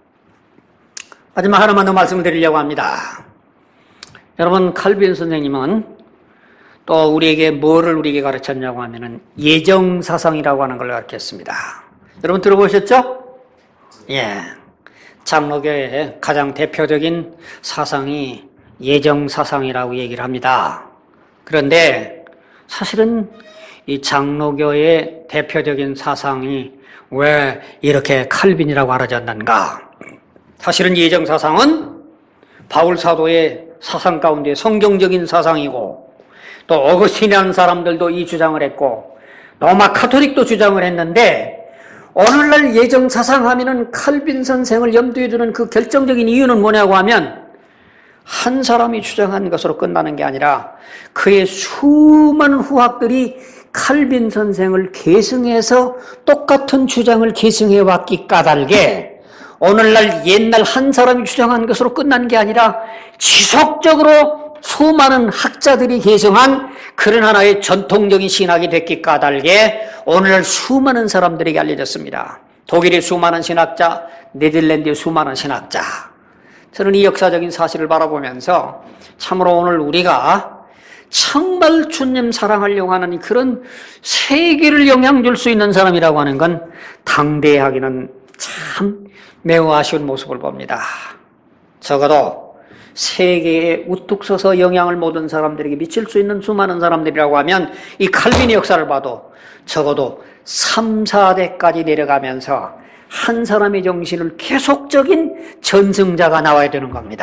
마지막 하나만 더 말씀을 드리려고 합니다. 여러분, 칼빈 선생님은 또 우리에게 뭐를 우리에게 가르쳤냐고 하면은 예정사상이라고 하는 걸 가르쳤습니다. 여러분 들어보셨죠? 예. 장로교의 가장 대표적인 사상이 예정사상이라고 얘기를 합니다. 그런데 사실은 이 장로교의 대표적인 사상이 왜 이렇게 칼빈이라고 알아졌는가? 사실은 예정사상은 바울 사도의 사상 가운데 성경적인 사상이고 또 어거스틴이라는 사람들도 이 주장을 했고 로마 카톨릭도 주장을 했는데 오늘날 예정사상 하면은 칼빈 선생을 염두에 두는 그 결정적인 이유는 뭐냐고 하면 한 사람이 주장한 것으로 끝나는 게 아니라 그의 수많은 후학들이 칼빈 선생을 계승해서 똑같은 주장을 계승해 왔기 까닭에 오늘날 옛날 한 사람이 주장한 것으로 끝난 게 아니라 지속적으로 수많은 학자들이 계승한 그런 하나의 전통적인 신학이 됐기 까닭에 오늘날 수많은 사람들에게 알려졌습니다. 독일의 수많은 신학자, 네덜란드의 수많은 신학자. 저는 이 역사적인 사실을 바라보면서 참으로 오늘 우리가 정말 주님 사랑하려고 하는 그런 세계를 영향 줄 수 있는 사람이라고 하는 건 당대하기는 참 매우 아쉬운 모습을 봅니다. 적어도 세계에 우뚝 서서 영향을 모든 사람들에게 미칠 수 있는 수많은 사람들이라고 하면 이 칼빈의 역사를 봐도 적어도 삼, 사 대까지 내려가면서 한 사람의 정신을 계속적인 전승자가 나와야 되는 겁니다.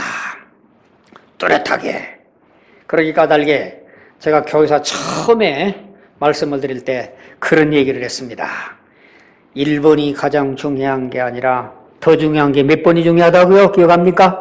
뚜렷하게. 그러기 까닭에 제가 교회사 처음에 말씀을 드릴 때 그런 얘기를 했습니다. 일 번이 가장 중요한 게 아니라 더 중요한 게 몇 번이 중요하다고요? 기억합니까?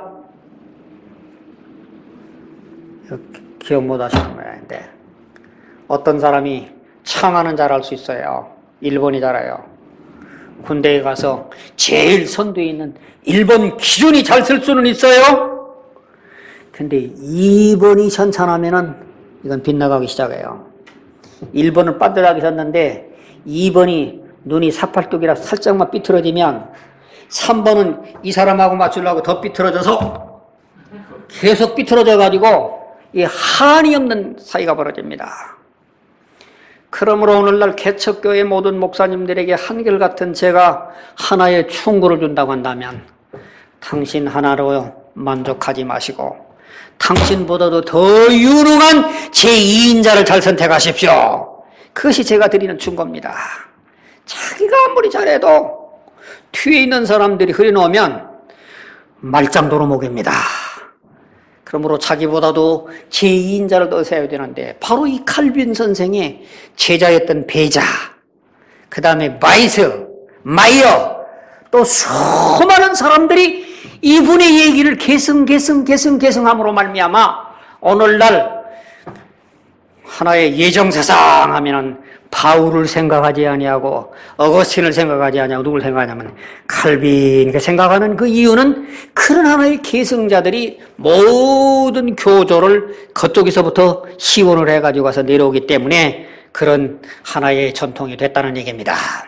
기억 못 하시는 모양인데 어떤 사람이 창하는 잘할 수 있어요. 일 번이 잘해요. 군대에 가서 제일 선두에 있는 일 번 기준이 잘 쓸 수는 있어요. 근데 이 번이 현찬하면은 이건 빗나가기 시작해요. 일 번은 빤듯하게 섰는데 이 번이 눈이 사팔뚝이라 살짝만 삐뚤어지면 삼 번은 이 사람하고 맞추려고 더 삐뚤어져서 계속 삐뚤어져가지고 이 한이 없는 사이가 벌어집니다. 그러므로 오늘날 개척교회 모든 목사님들에게 한결같은 제가 하나의 충고를 준다고 한다면 당신 하나로 만족하지 마시고 당신보다도 더 유능한 제이인자를 잘 선택하십시오. 그것이 제가 드리는 충고입니다. 자기가 아무리 잘해도 뒤에 있는 사람들이 흐려놓으면 말짱도로 목입니다. 그러므로 자기보다도 제이인자를 더 세워야 되는데 바로 이 칼빈 선생의 제자였던 베자, 그 다음에 바이스, 마이어, 또 수많은 사람들이 이분의 얘기를 계승 계승 계승 계승함으로 말미암아 오늘날 하나의 예정사상 하면은 바울을 생각하지 아니하고 어거스틴을 생각하지 아니하고 누굴 생각하냐면 칼빈을 생각하는 그 이유는 그런 하나의 계승자들이 모든 교조를 그쪽에서부터 시원을 해가지고 가서 내려오기 때문에 그런 하나의 전통이 됐다는 얘기입니다.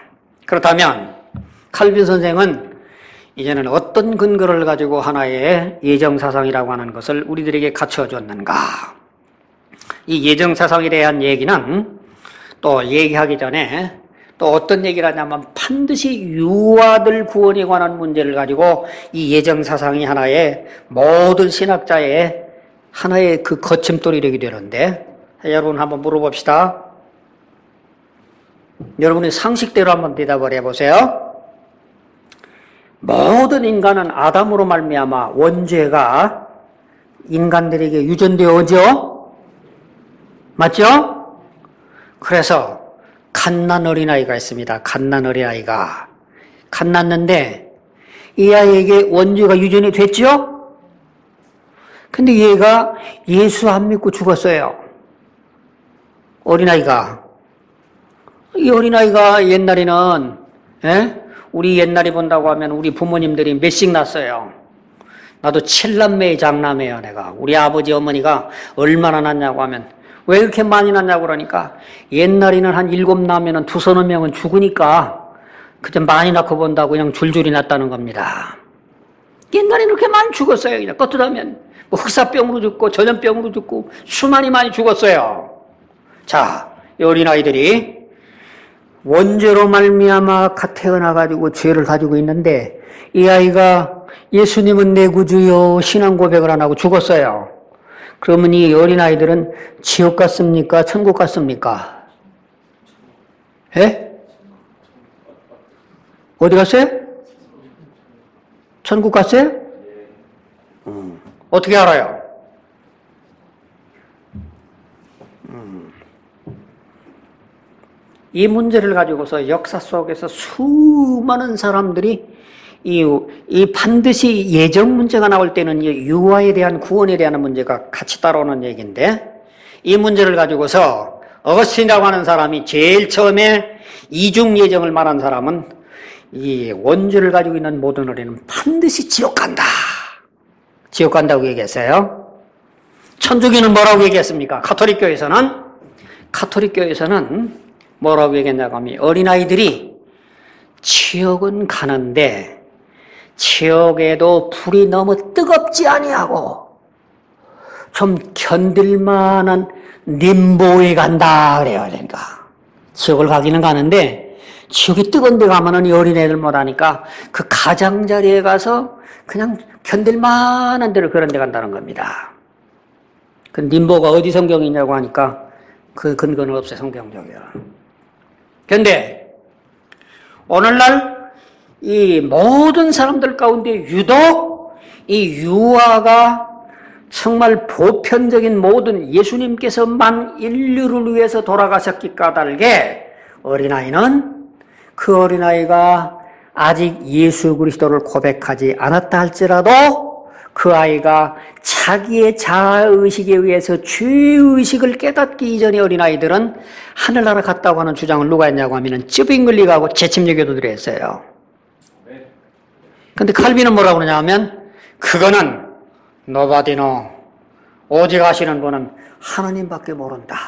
그렇다면 칼빈 선생은 이제는 어떤 근거를 가지고 하나의 예정사상이라고 하는 것을 우리들에게 갖춰줬는가? 이 예정사상에 대한 얘기는 또 얘기하기 전에 또 어떤 얘기를 하냐면 반드시 유아들 구원에 관한 문제를 가지고 이 예정사상이 하나의 모든 신학자의 하나의 그 거침돌이 되게 되는데, 여러분 한번 물어봅시다. 여러분의 상식대로 한번 대답을 해보세요. 모든 인간은 아담으로 말미암아 원죄가 인간들에게 유전되어오죠? 맞죠? 그래서 갓난 어린아이가 있습니다. 갓난 어린아이가. 갓 났는데 이 아이에게 원죄가 유전이 됐죠? 근데 얘가 예수 안 믿고 죽었어요. 어린아이가. 이 어린아이가 옛날에는, 에? 우리 옛날에 본다고 하면 우리 부모님들이 몇씩 낳았어요. 나도 칠남매의 장남이에요, 내가. 우리 아버지, 어머니가 얼마나 낳냐고 하면, 왜 이렇게 많이 낳냐고 그러니까, 옛날에는 한 일곱 낳으면 두서너 명은 죽으니까, 그때 많이 낳고 본다고 그냥 줄줄이 낳았다는 겁니다. 옛날에는 그렇게 많이 죽었어요. 그냥 껐더라면, 뭐 흑사병으로 죽고, 전염병으로 죽고, 수많이 많이 죽었어요. 자, 이 어린아이들이, 원죄로 말미암아 태어나가지고 죄를 가지고 있는데 이 아이가 예수님은 내 구주요 신앙 고백을 안 하고 죽었어요. 그러면 이 어린아이들은 지옥 갔습니까? 천국 갔습니까? 예? 어디 갔어요? 천국 갔어요? 음. 어떻게 알아요? 이 문제를 가지고서 역사 속에서 수많은 사람들이 이, 이 반드시 예정 문제가 나올 때는 유아에 대한 구원에 대한 문제가 같이 따라오는 얘기인데, 이 문제를 가지고서 어거스틴이라고 하는 사람이 제일 처음에 이중 예정을 말한 사람은 이 원죄를 가지고 있는 모든 어린은 반드시 지옥 간다. 지옥 간다고 얘기했어요. 천주교는 뭐라고 얘기했습니까? 가톨릭 교에서는 가톨릭 교에서는 뭐라고 얘기했냐고 하면 어린아이들이 지옥은 가는데 지옥에도 불이 너무 뜨겁지 아니하고 좀 견딜만한 님보에 간다 그래요. 그러니까 지옥을 가기는 가는데 지옥이 뜨거운 데 가면은 이 어린애들 못하니까 그 가장자리에 가서 그냥 견딜만한 데를 그런 데 간다는 겁니다. 그 님보가 어디 성경이냐고 하니까 그 근거는 없어요. 성경적이야. 그런데 오늘날 이 모든 사람들 가운데 유독 이 유아가 정말 보편적인 모든 예수님께서만 인류를 위해서 돌아가셨기 까닭에 어린아이는 그 어린아이가 아직 예수 그리스도를 고백하지 않았다 할지라도 그 아이가 자기의 자아의식에 의해서 죄의식을 깨닫기 이전의 어린아이들은 하늘나라 갔다고 하는 주장을 누가 했냐고 하면 쯔빙글리가하고 재침여교도들이 했어요. 근데 칼빈은 뭐라고 그러냐 하면 그거는 노바디노 오직 아시는 분은 하나님밖에 모른다.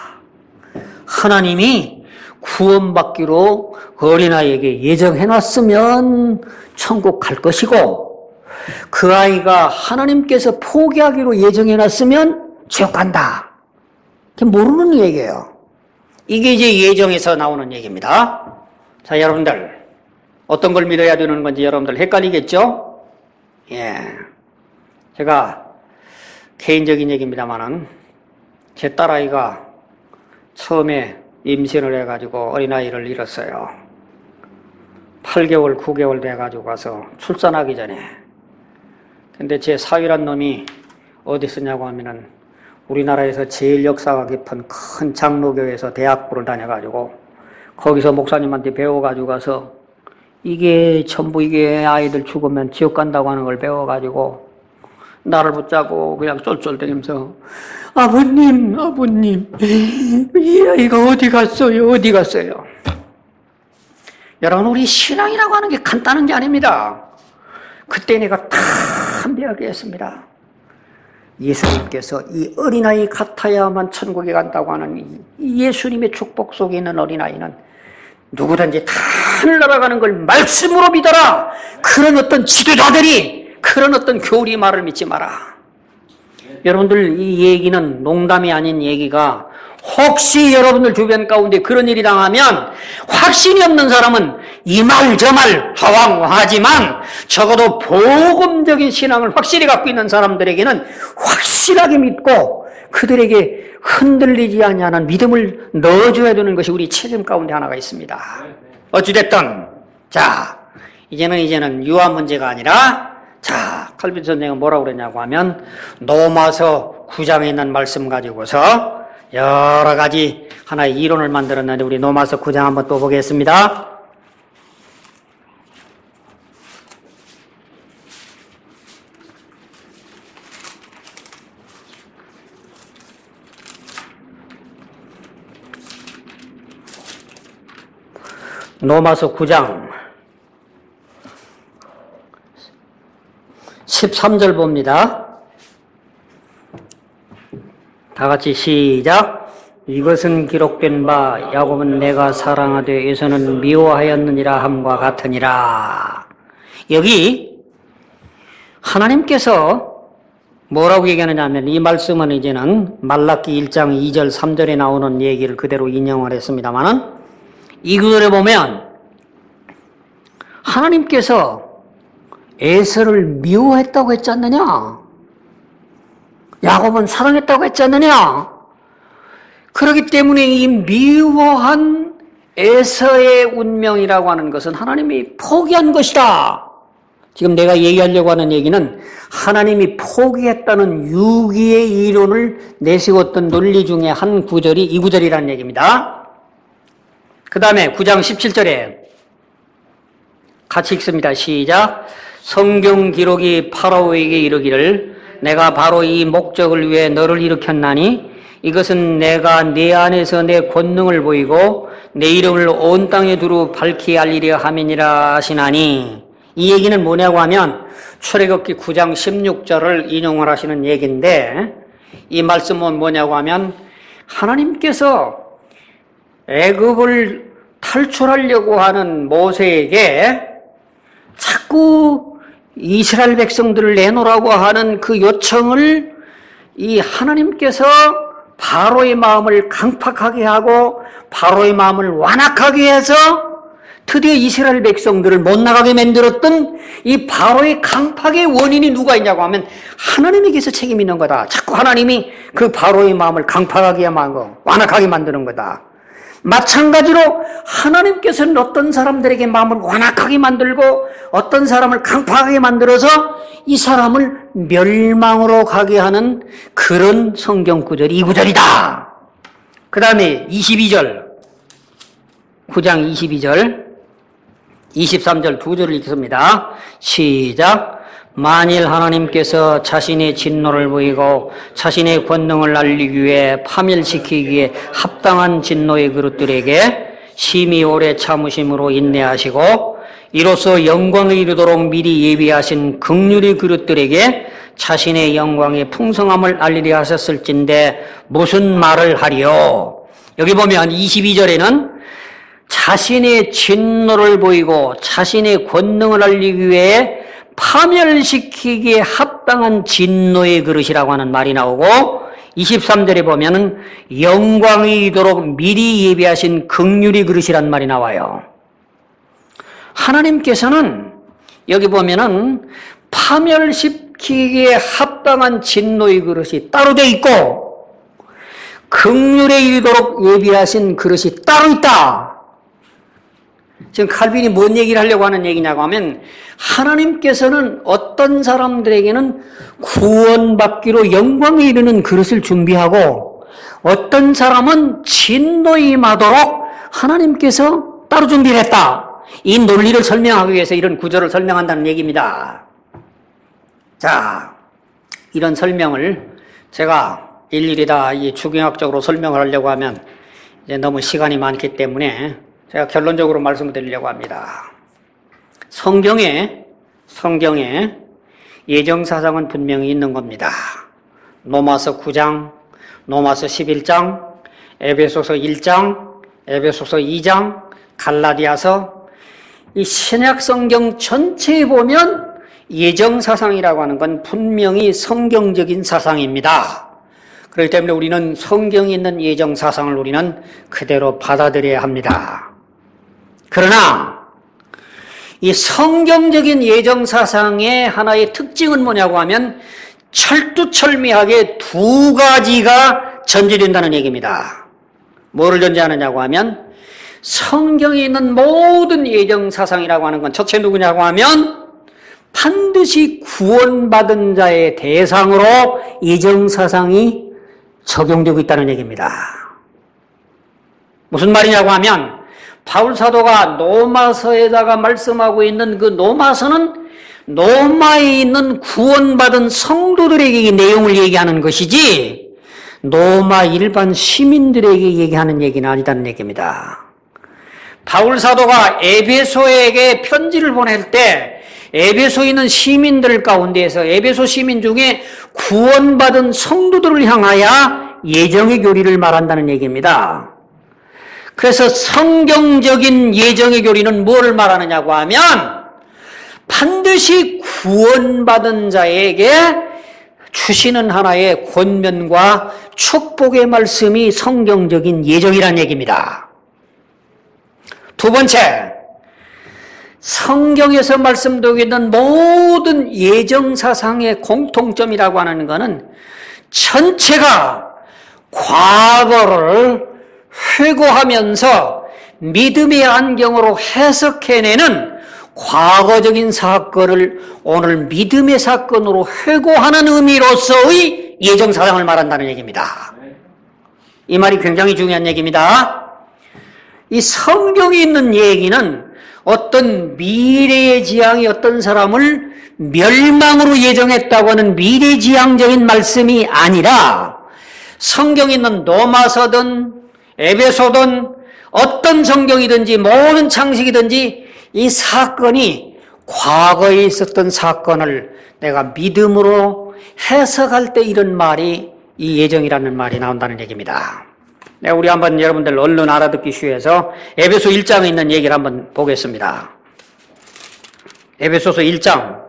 하나님이 구원받기로 어린아이에게 예정해놨으면 천국 갈 것이고 그 아이가 하나님께서 포기하기로 예정해놨으면 지옥 간다. 모르는 얘기예요. 이게 이제 예정에서 나오는 얘기입니다. 자, 여러분들 어떤 걸 믿어야 되는 건지 여러분들 헷갈리겠죠? 예, 제가 개인적인 얘기입니다만은 제 딸아이가 처음에 임신을 해가지고 어린아이를 잃었어요. 팔 개월, 구 개월 돼가지고 가서 출산하기 전에. 근데 제 사위란 놈이 어디 쓰냐고 하면은 우리나라에서 제일 역사가 깊은 큰 장로교에서 대학부를 다녀가지고 거기서 목사님한테 배워가지고 가서 이게 전부 이게 아이들 죽으면 지옥 간다고 하는 걸 배워가지고 나를 붙잡고 그냥 쫄쫄대면서 아버님, 아버님, 이 아이가 어디 갔어요? 어디 갔어요? 여러분, 우리 신앙이라고 하는 게 간단한 게 아닙니다. 그때 내가 담대하게 했습니다. 예수님께서 이 어린아이 같아야만 천국에 간다고 하는 이 예수님의 축복 속에 있는 어린아이는 누구든지 다 하늘 날아가는 걸 말씀으로 믿어라. 그런 어떤 지도자들이, 그런 어떤 교리 말을 믿지 마라. 여러분들, 이 얘기는 농담이 아닌 얘기가, 혹시 여러분들 주변 가운데 그런 일이 당하면 확신이 없는 사람은 이 말 저 말 하왕하지만 적어도 복음적인 신앙을 확실히 갖고 있는 사람들에게는 확실하게 믿고 그들에게 흔들리지 아니하는 믿음을 넣어줘야 되는 것이 우리 책임 가운데 하나가 있습니다. 어찌됐든 자, 이제는 이제는 유아 문제가 아니라, 자, 칼빈 선생은 뭐라고 그랬냐고 하면 로마서 구 장에 있는 말씀 가지고서 여러 가지 하나의 이론을 만들었는데, 우리 로마서 구 장 한번 또 보겠습니다. 로마서 구 장 십삼 절 봅니다. 다 같이 시작. 이것은 기록된 바 야곱은 내가 사랑하되 에서는 미워하였느니라 함과 같으니라. 여기 하나님께서 뭐라고 얘기하느냐 하면, 이 말씀은 이제는 말라기 일 장 이 절 삼 절에 나오는 얘기를 그대로 인용을 했습니다만은, 이 구절에 보면 하나님께서 에서를 미워했다고 했지 않느냐? 야곱은 사랑했다고 했지 않느냐? 그렇기 때문에 이 미워한 에서의 운명이라고 하는 것은 하나님이 포기한 것이다. 지금 내가 얘기하려고 하는 얘기는 하나님이 포기했다는 유기의 이론을 내세웠던 논리 중에 한 구절이 이 구절이라는 얘기입니다. 그 다음에 구 장 십칠 절에 같이 읽습니다. 시작. 성경 기록이 파라오에게 이르기를 내가 바로 이 목적을 위해 너를 일으켰나니 이것은 내가 네 안에서 내 권능을 보이고 내 이름을 온 땅에 두루 밝히 알리려 함이니라 하시나니. 이 얘기는 뭐냐고 하면 출애굽기 구 장 십육 절을 인용을 하시는 얘기인데, 이 말씀은 뭐냐고 하면 하나님께서 애굽을 탈출하려고 하는 모세에게 자꾸 이스라엘 백성들을 내놓으라고 하는 그 요청을 이 하나님께서 바로의 마음을 강팍하게 하고 바로의 마음을 완악하게 해서 드디어 이스라엘 백성들을 못 나가게 만들었던 이 바로의 강팍의 원인이 누가 있냐고 하면 하나님에게서 책임이 있는 거다. 자꾸 하나님이 그 바로의 마음을 강팍하게 하고 완악하게 만드는 거다. 마찬가지로 하나님께서는 어떤 사람들에게 마음을 완악하게 만들고 어떤 사람을 강팍하게 만들어서 이 사람을 멸망으로 가게 하는 그런 성경 구절이 이 구절이다. 그 다음에 이십이 절, 구 장 이십이 절, 이십삼 절 두 절을 읽습니다. 시작. 만일 하나님께서 자신의 진노를 보이고 자신의 권능을 알리기 위해 파멸시키기에 합당한 진노의 그릇들에게 심히 오래 참으심으로 인내하시고 이로써 영광에 이르도록 미리 예비하신 긍휼의 그릇들에게 자신의 영광의 풍성함을 알리려 하셨을진데 무슨 말을 하리요. 여기 보면 이십이 절에는 자신의 진노를 보이고 자신의 권능을 알리기 위해 파멸시키기에 합당한 진노의 그릇이라고 하는 말이 나오고, 이십삼 절에 보면은 영광이 이도록 미리 예비하신 긍휼의 그릇이란 말이 나와요. 하나님께서는 여기 보면은 파멸시키기에 합당한 진노의 그릇이 따로 돼 있고 긍휼에 이르도록 예비하신 그릇이 따로 있다. 지금 칼빈이 뭔 얘기를 하려고 하는 얘기냐고 하면 하나님께서는 어떤 사람들에게는 구원받기로 영광에 이르는 그릇을 준비하고 어떤 사람은 진노에 임하도록 하나님께서 따로 준비를 했다. 이 논리를 설명하기 위해서 이런 구절을 설명한다는 얘기입니다. 자, 이런 설명을 제가 일일이 다 이 주경학적으로 설명을 하려고 하면 이제 너무 시간이 많기 때문에 제가 결론적으로 말씀을 드리려고 합니다. 성경에, 성경에 예정사상은 분명히 있는 겁니다. 로마서 구 장, 로마서 십일 장, 에베소서 일 장, 에베소서 이 장, 갈라디아서 이 신약 성경 전체에 보면 예정 사상이라고 하는 건 분명히 성경적인 사상입니다. 그렇기 때문에 우리는 성경에 있는 예정 사상을 우리는 그대로 받아들여야 합니다. 그러나 이 성경적인 예정 사상의 하나의 특징은 뭐냐고 하면 철두철미하게 두 가지가 전제된다는 얘기입니다. 뭐를 전제하느냐고 하면 성경에 있는 모든 예정 사상이라고 하는 건 첫째 누구냐고 하면 반드시 구원받은 자의 대상으로 예정 사상이 적용되고 있다는 얘기입니다. 무슨 말이냐고 하면 바울 사도가 로마서에다가 말씀하고 있는 그 로마서는 로마에 있는 구원받은 성도들에게 이 내용을 얘기하는 것이지 로마 일반 시민들에게 얘기하는 얘기는 아니다는 얘기입니다. 바울 사도가 에베소에게 편지를 보낼 때 에베소에 있는 시민들 가운데에서 에베소 시민 중에 구원받은 성도들을 향하여 예정의 교리를 말한다는 얘기입니다. 그래서 성경적인 예정의 교리는 무엇을 말하느냐고 하면 반드시 구원받은 자에게 주시는 하나의 권면과 축복의 말씀이 성경적인 예정이라는 얘기입니다. 두 번째, 성경에서 말씀되고 있는 모든 예정사상의 공통점이라고 하는 것은 전체가 과거를 회고하면서 믿음의 안경으로 해석해내는 과거적인 사건을 오늘 믿음의 사건으로 회고하는 의미로서의 예정사상을 말한다는 얘기입니다. 이 말이 굉장히 중요한 얘기입니다. 이 성경에 있는 얘기는 어떤 미래의 지향이 어떤 사람을 멸망으로 예정했다고 하는 미래지향적인 말씀이 아니라 성경에 있는 로마서든 에베소든 어떤 성경이든지 모든 창식이든지 이 사건이 과거에 있었던 사건을 내가 믿음으로 해석할 때 이런 말이 이 예정이라는 말이 나온다는 얘기입니다. 네, 우리 한번 여러분들 얼른 알아듣기 위해서 에베소 일 장에 있는 얘기를 한번 보겠습니다. 에베소서 일 장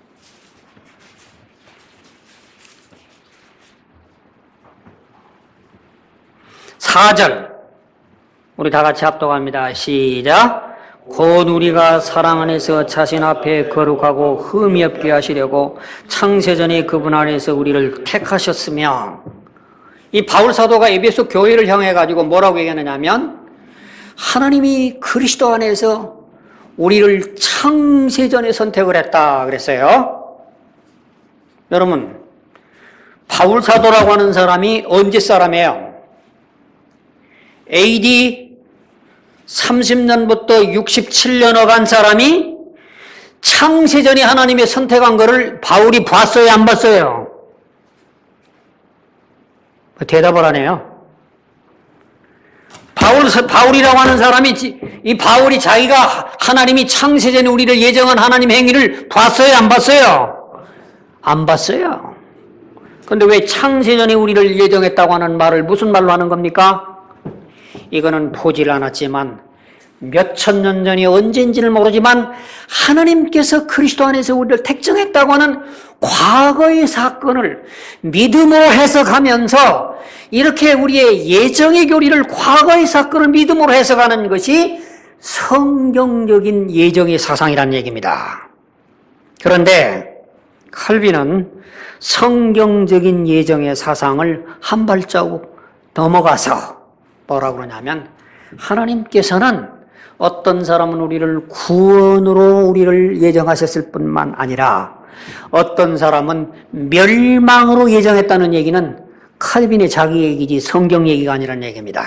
사 절 우리 다 같이 합독합니다. 시작. 곧 우리가 사랑 안에서 자신 앞에 거룩하고 흠이 없게 하시려고 창세전에 그분 안에서 우리를 택하셨으며, 이 바울 사도가 에베소 교회를 향해 가지고 뭐라고 얘기하느냐면 하나님이 그리스도 안에서 우리를 창세전에 선택을 했다 그랬어요. 여러분, 바울 사도라고 하는 사람이 언제 사람이에요? 에이디 삼십 년부터 육십칠 년 어간 사람이 창세전에 하나님이 선택한 것을 바울이 봤어요, 안 봤어요? 대답을 하네요. 바울, 바울이라고 하는 사람이, 이 바울이 자기가 하나님이 창세전에 우리를 예정한 하나님 행위를 봤어요, 안 봤어요? 안 봤어요. 근데 왜 창세전에 우리를 예정했다고 하는 말을 무슨 말로 하는 겁니까? 이거는 보질 않았지만 몇천 년 전이 언제인지를 모르지만 하나님께서 그리스도 안에서 우리를 택정했다고 하는 과거의 사건을 믿음으로 해석하면서 이렇게 우리의 예정의 교리를 과거의 사건을 믿음으로 해석하는 것이 성경적인 예정의 사상이라는 얘기입니다. 그런데 칼빈은 성경적인 예정의 사상을 한 발자국 넘어가서 뭐라고 그러냐면 하나님께서는 어떤 사람은 우리를 구원으로 우리를 예정하셨을 뿐만 아니라 어떤 사람은 멸망으로 예정했다는 얘기는 칼빈의 자기 얘기지 성경 얘기가 아니라는 얘기입니다.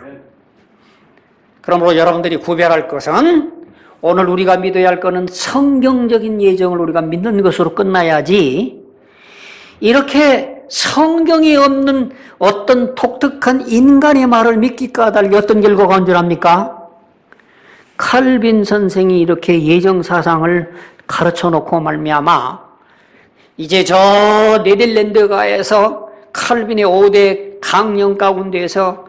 그러므로 여러분들이 구별할 것은 오늘 우리가 믿어야 할 것은 성경적인 예정을 우리가 믿는 것으로 끝나야지 이렇게 성경이 없는 어떤 독특한 인간의 말을 믿기까 달리 어떤 결과가 온 줄 압니까? 칼빈 선생이 이렇게 예정사상을 가르쳐 놓고 말미암아 이제 저 네덜란드가에서 칼빈의 오 대 강령 가운데에서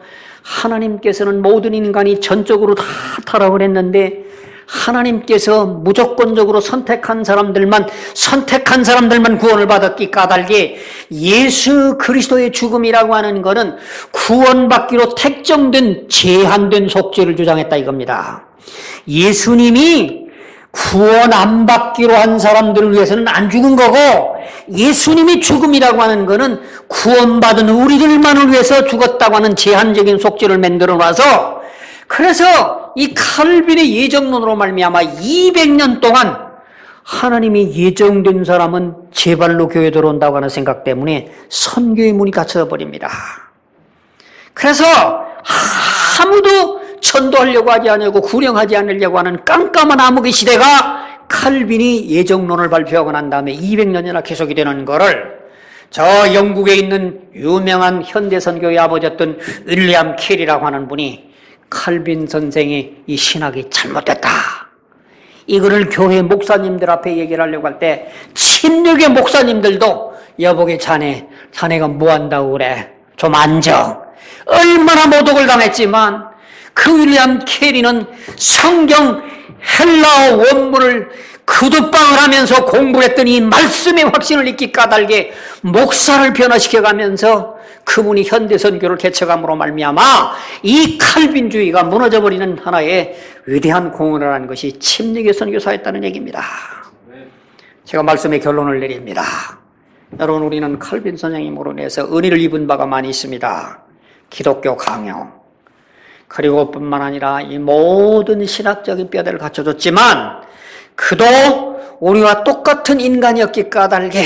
하나님께서는 모든 인간이 전적으로 다 타락을 했는데 하나님께서 무조건적으로 선택한 사람들만 선택한 사람들만 구원을 받았기 까닭에 예수 그리스도의 죽음이라고 하는 것은 구원받기로 택정된 제한된 속죄를 주장했다 이겁니다. 예수님이 구원 안 받기로 한 사람들을 위해서는 안 죽은 거고 예수님이 죽음이라고 하는 것은 구원받은 우리들만을 위해서 죽었다고 하는 제한적인 속죄를 만들어 놔서 그래서 이 칼빈의 예정론으로 말미암아 이백 년 동안 하나님이 예정된 사람은 제발로 교회에 들어온다고 하는 생각 때문에 선교의 문이 닫혀 버립니다. 그래서 아무도 전도하려고 하지 않고 구령하지 않으려고 하는 깜깜한 암흑의 시대가 칼빈이 예정론을 발표하고 난 다음에 이백 년이나 계속이 되는 거를 저 영국에 있는 유명한 현대 선교의 아버지였던 윌리엄 캐리라고 하는 분이 칼빈 선생의 이 신학이 잘못됐다. 이거를 교회 목사님들 앞에 얘기를 하려고 할 때 침략의 목사님들도 여보게 자네, 자네가 뭐 한다고 그래? 좀 앉아. 얼마나 모독을 당했지만 그 윌리엄 캐리는 성경 헬라어 원문을 구두방을 하면서 공부를 했더니 말씀의 확신을 잊기 까닭에 목사를 변화시켜가면서 그분이 현대선교를 개척함으로 말미암아 이 칼빈주의가 무너져버리는 하나의 위대한 공헌을 한 것이 침략의 선교사였다는 얘기입니다. 제가 말씀의 결론을 내립니다. 여러분, 우리는 칼빈 선생님으로 인해서 은혜를 입은 바가 많이 있습니다. 기독교 강요, 그리고 뿐만 아니라 이 모든 신학적인 뼈대를 갖춰줬지만 그도 우리와 똑같은 인간이었기 까닭에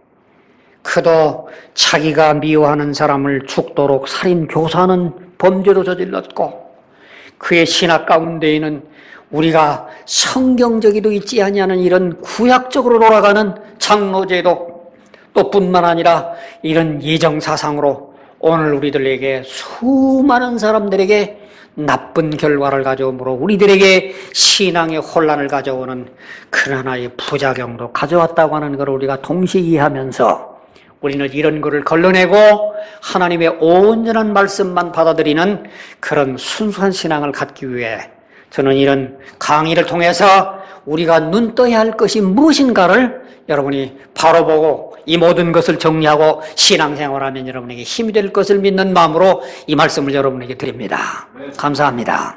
그도 자기가 미워하는 사람을 죽도록 살인, 교사하는 범죄도 저질렀고 그의 신학 가운데에는 우리가 성경적이도 있지 아니하는 이런 구약적으로 돌아가는 장로제도 또 뿐만 아니라 이런 예정사상으로 오늘 우리들에게 수많은 사람들에게 나쁜 결과를 가져오므로 우리들에게 신앙의 혼란을 가져오는 그런 하나의 부작용도 가져왔다고 하는 것을 우리가 동시에 이해하면서 우리는 이런 것을 걸러내고 하나님의 온전한 말씀만 받아들이는 그런 순수한 신앙을 갖기 위해 저는 이런 강의를 통해서 우리가 눈 떠야 할 것이 무엇인가를 여러분이 바로 보고 이 모든 것을 정리하고 신앙생활하면 여러분에게 힘이 될 것을 믿는 마음으로 이 말씀을 여러분에게 드립니다. 감사합니다.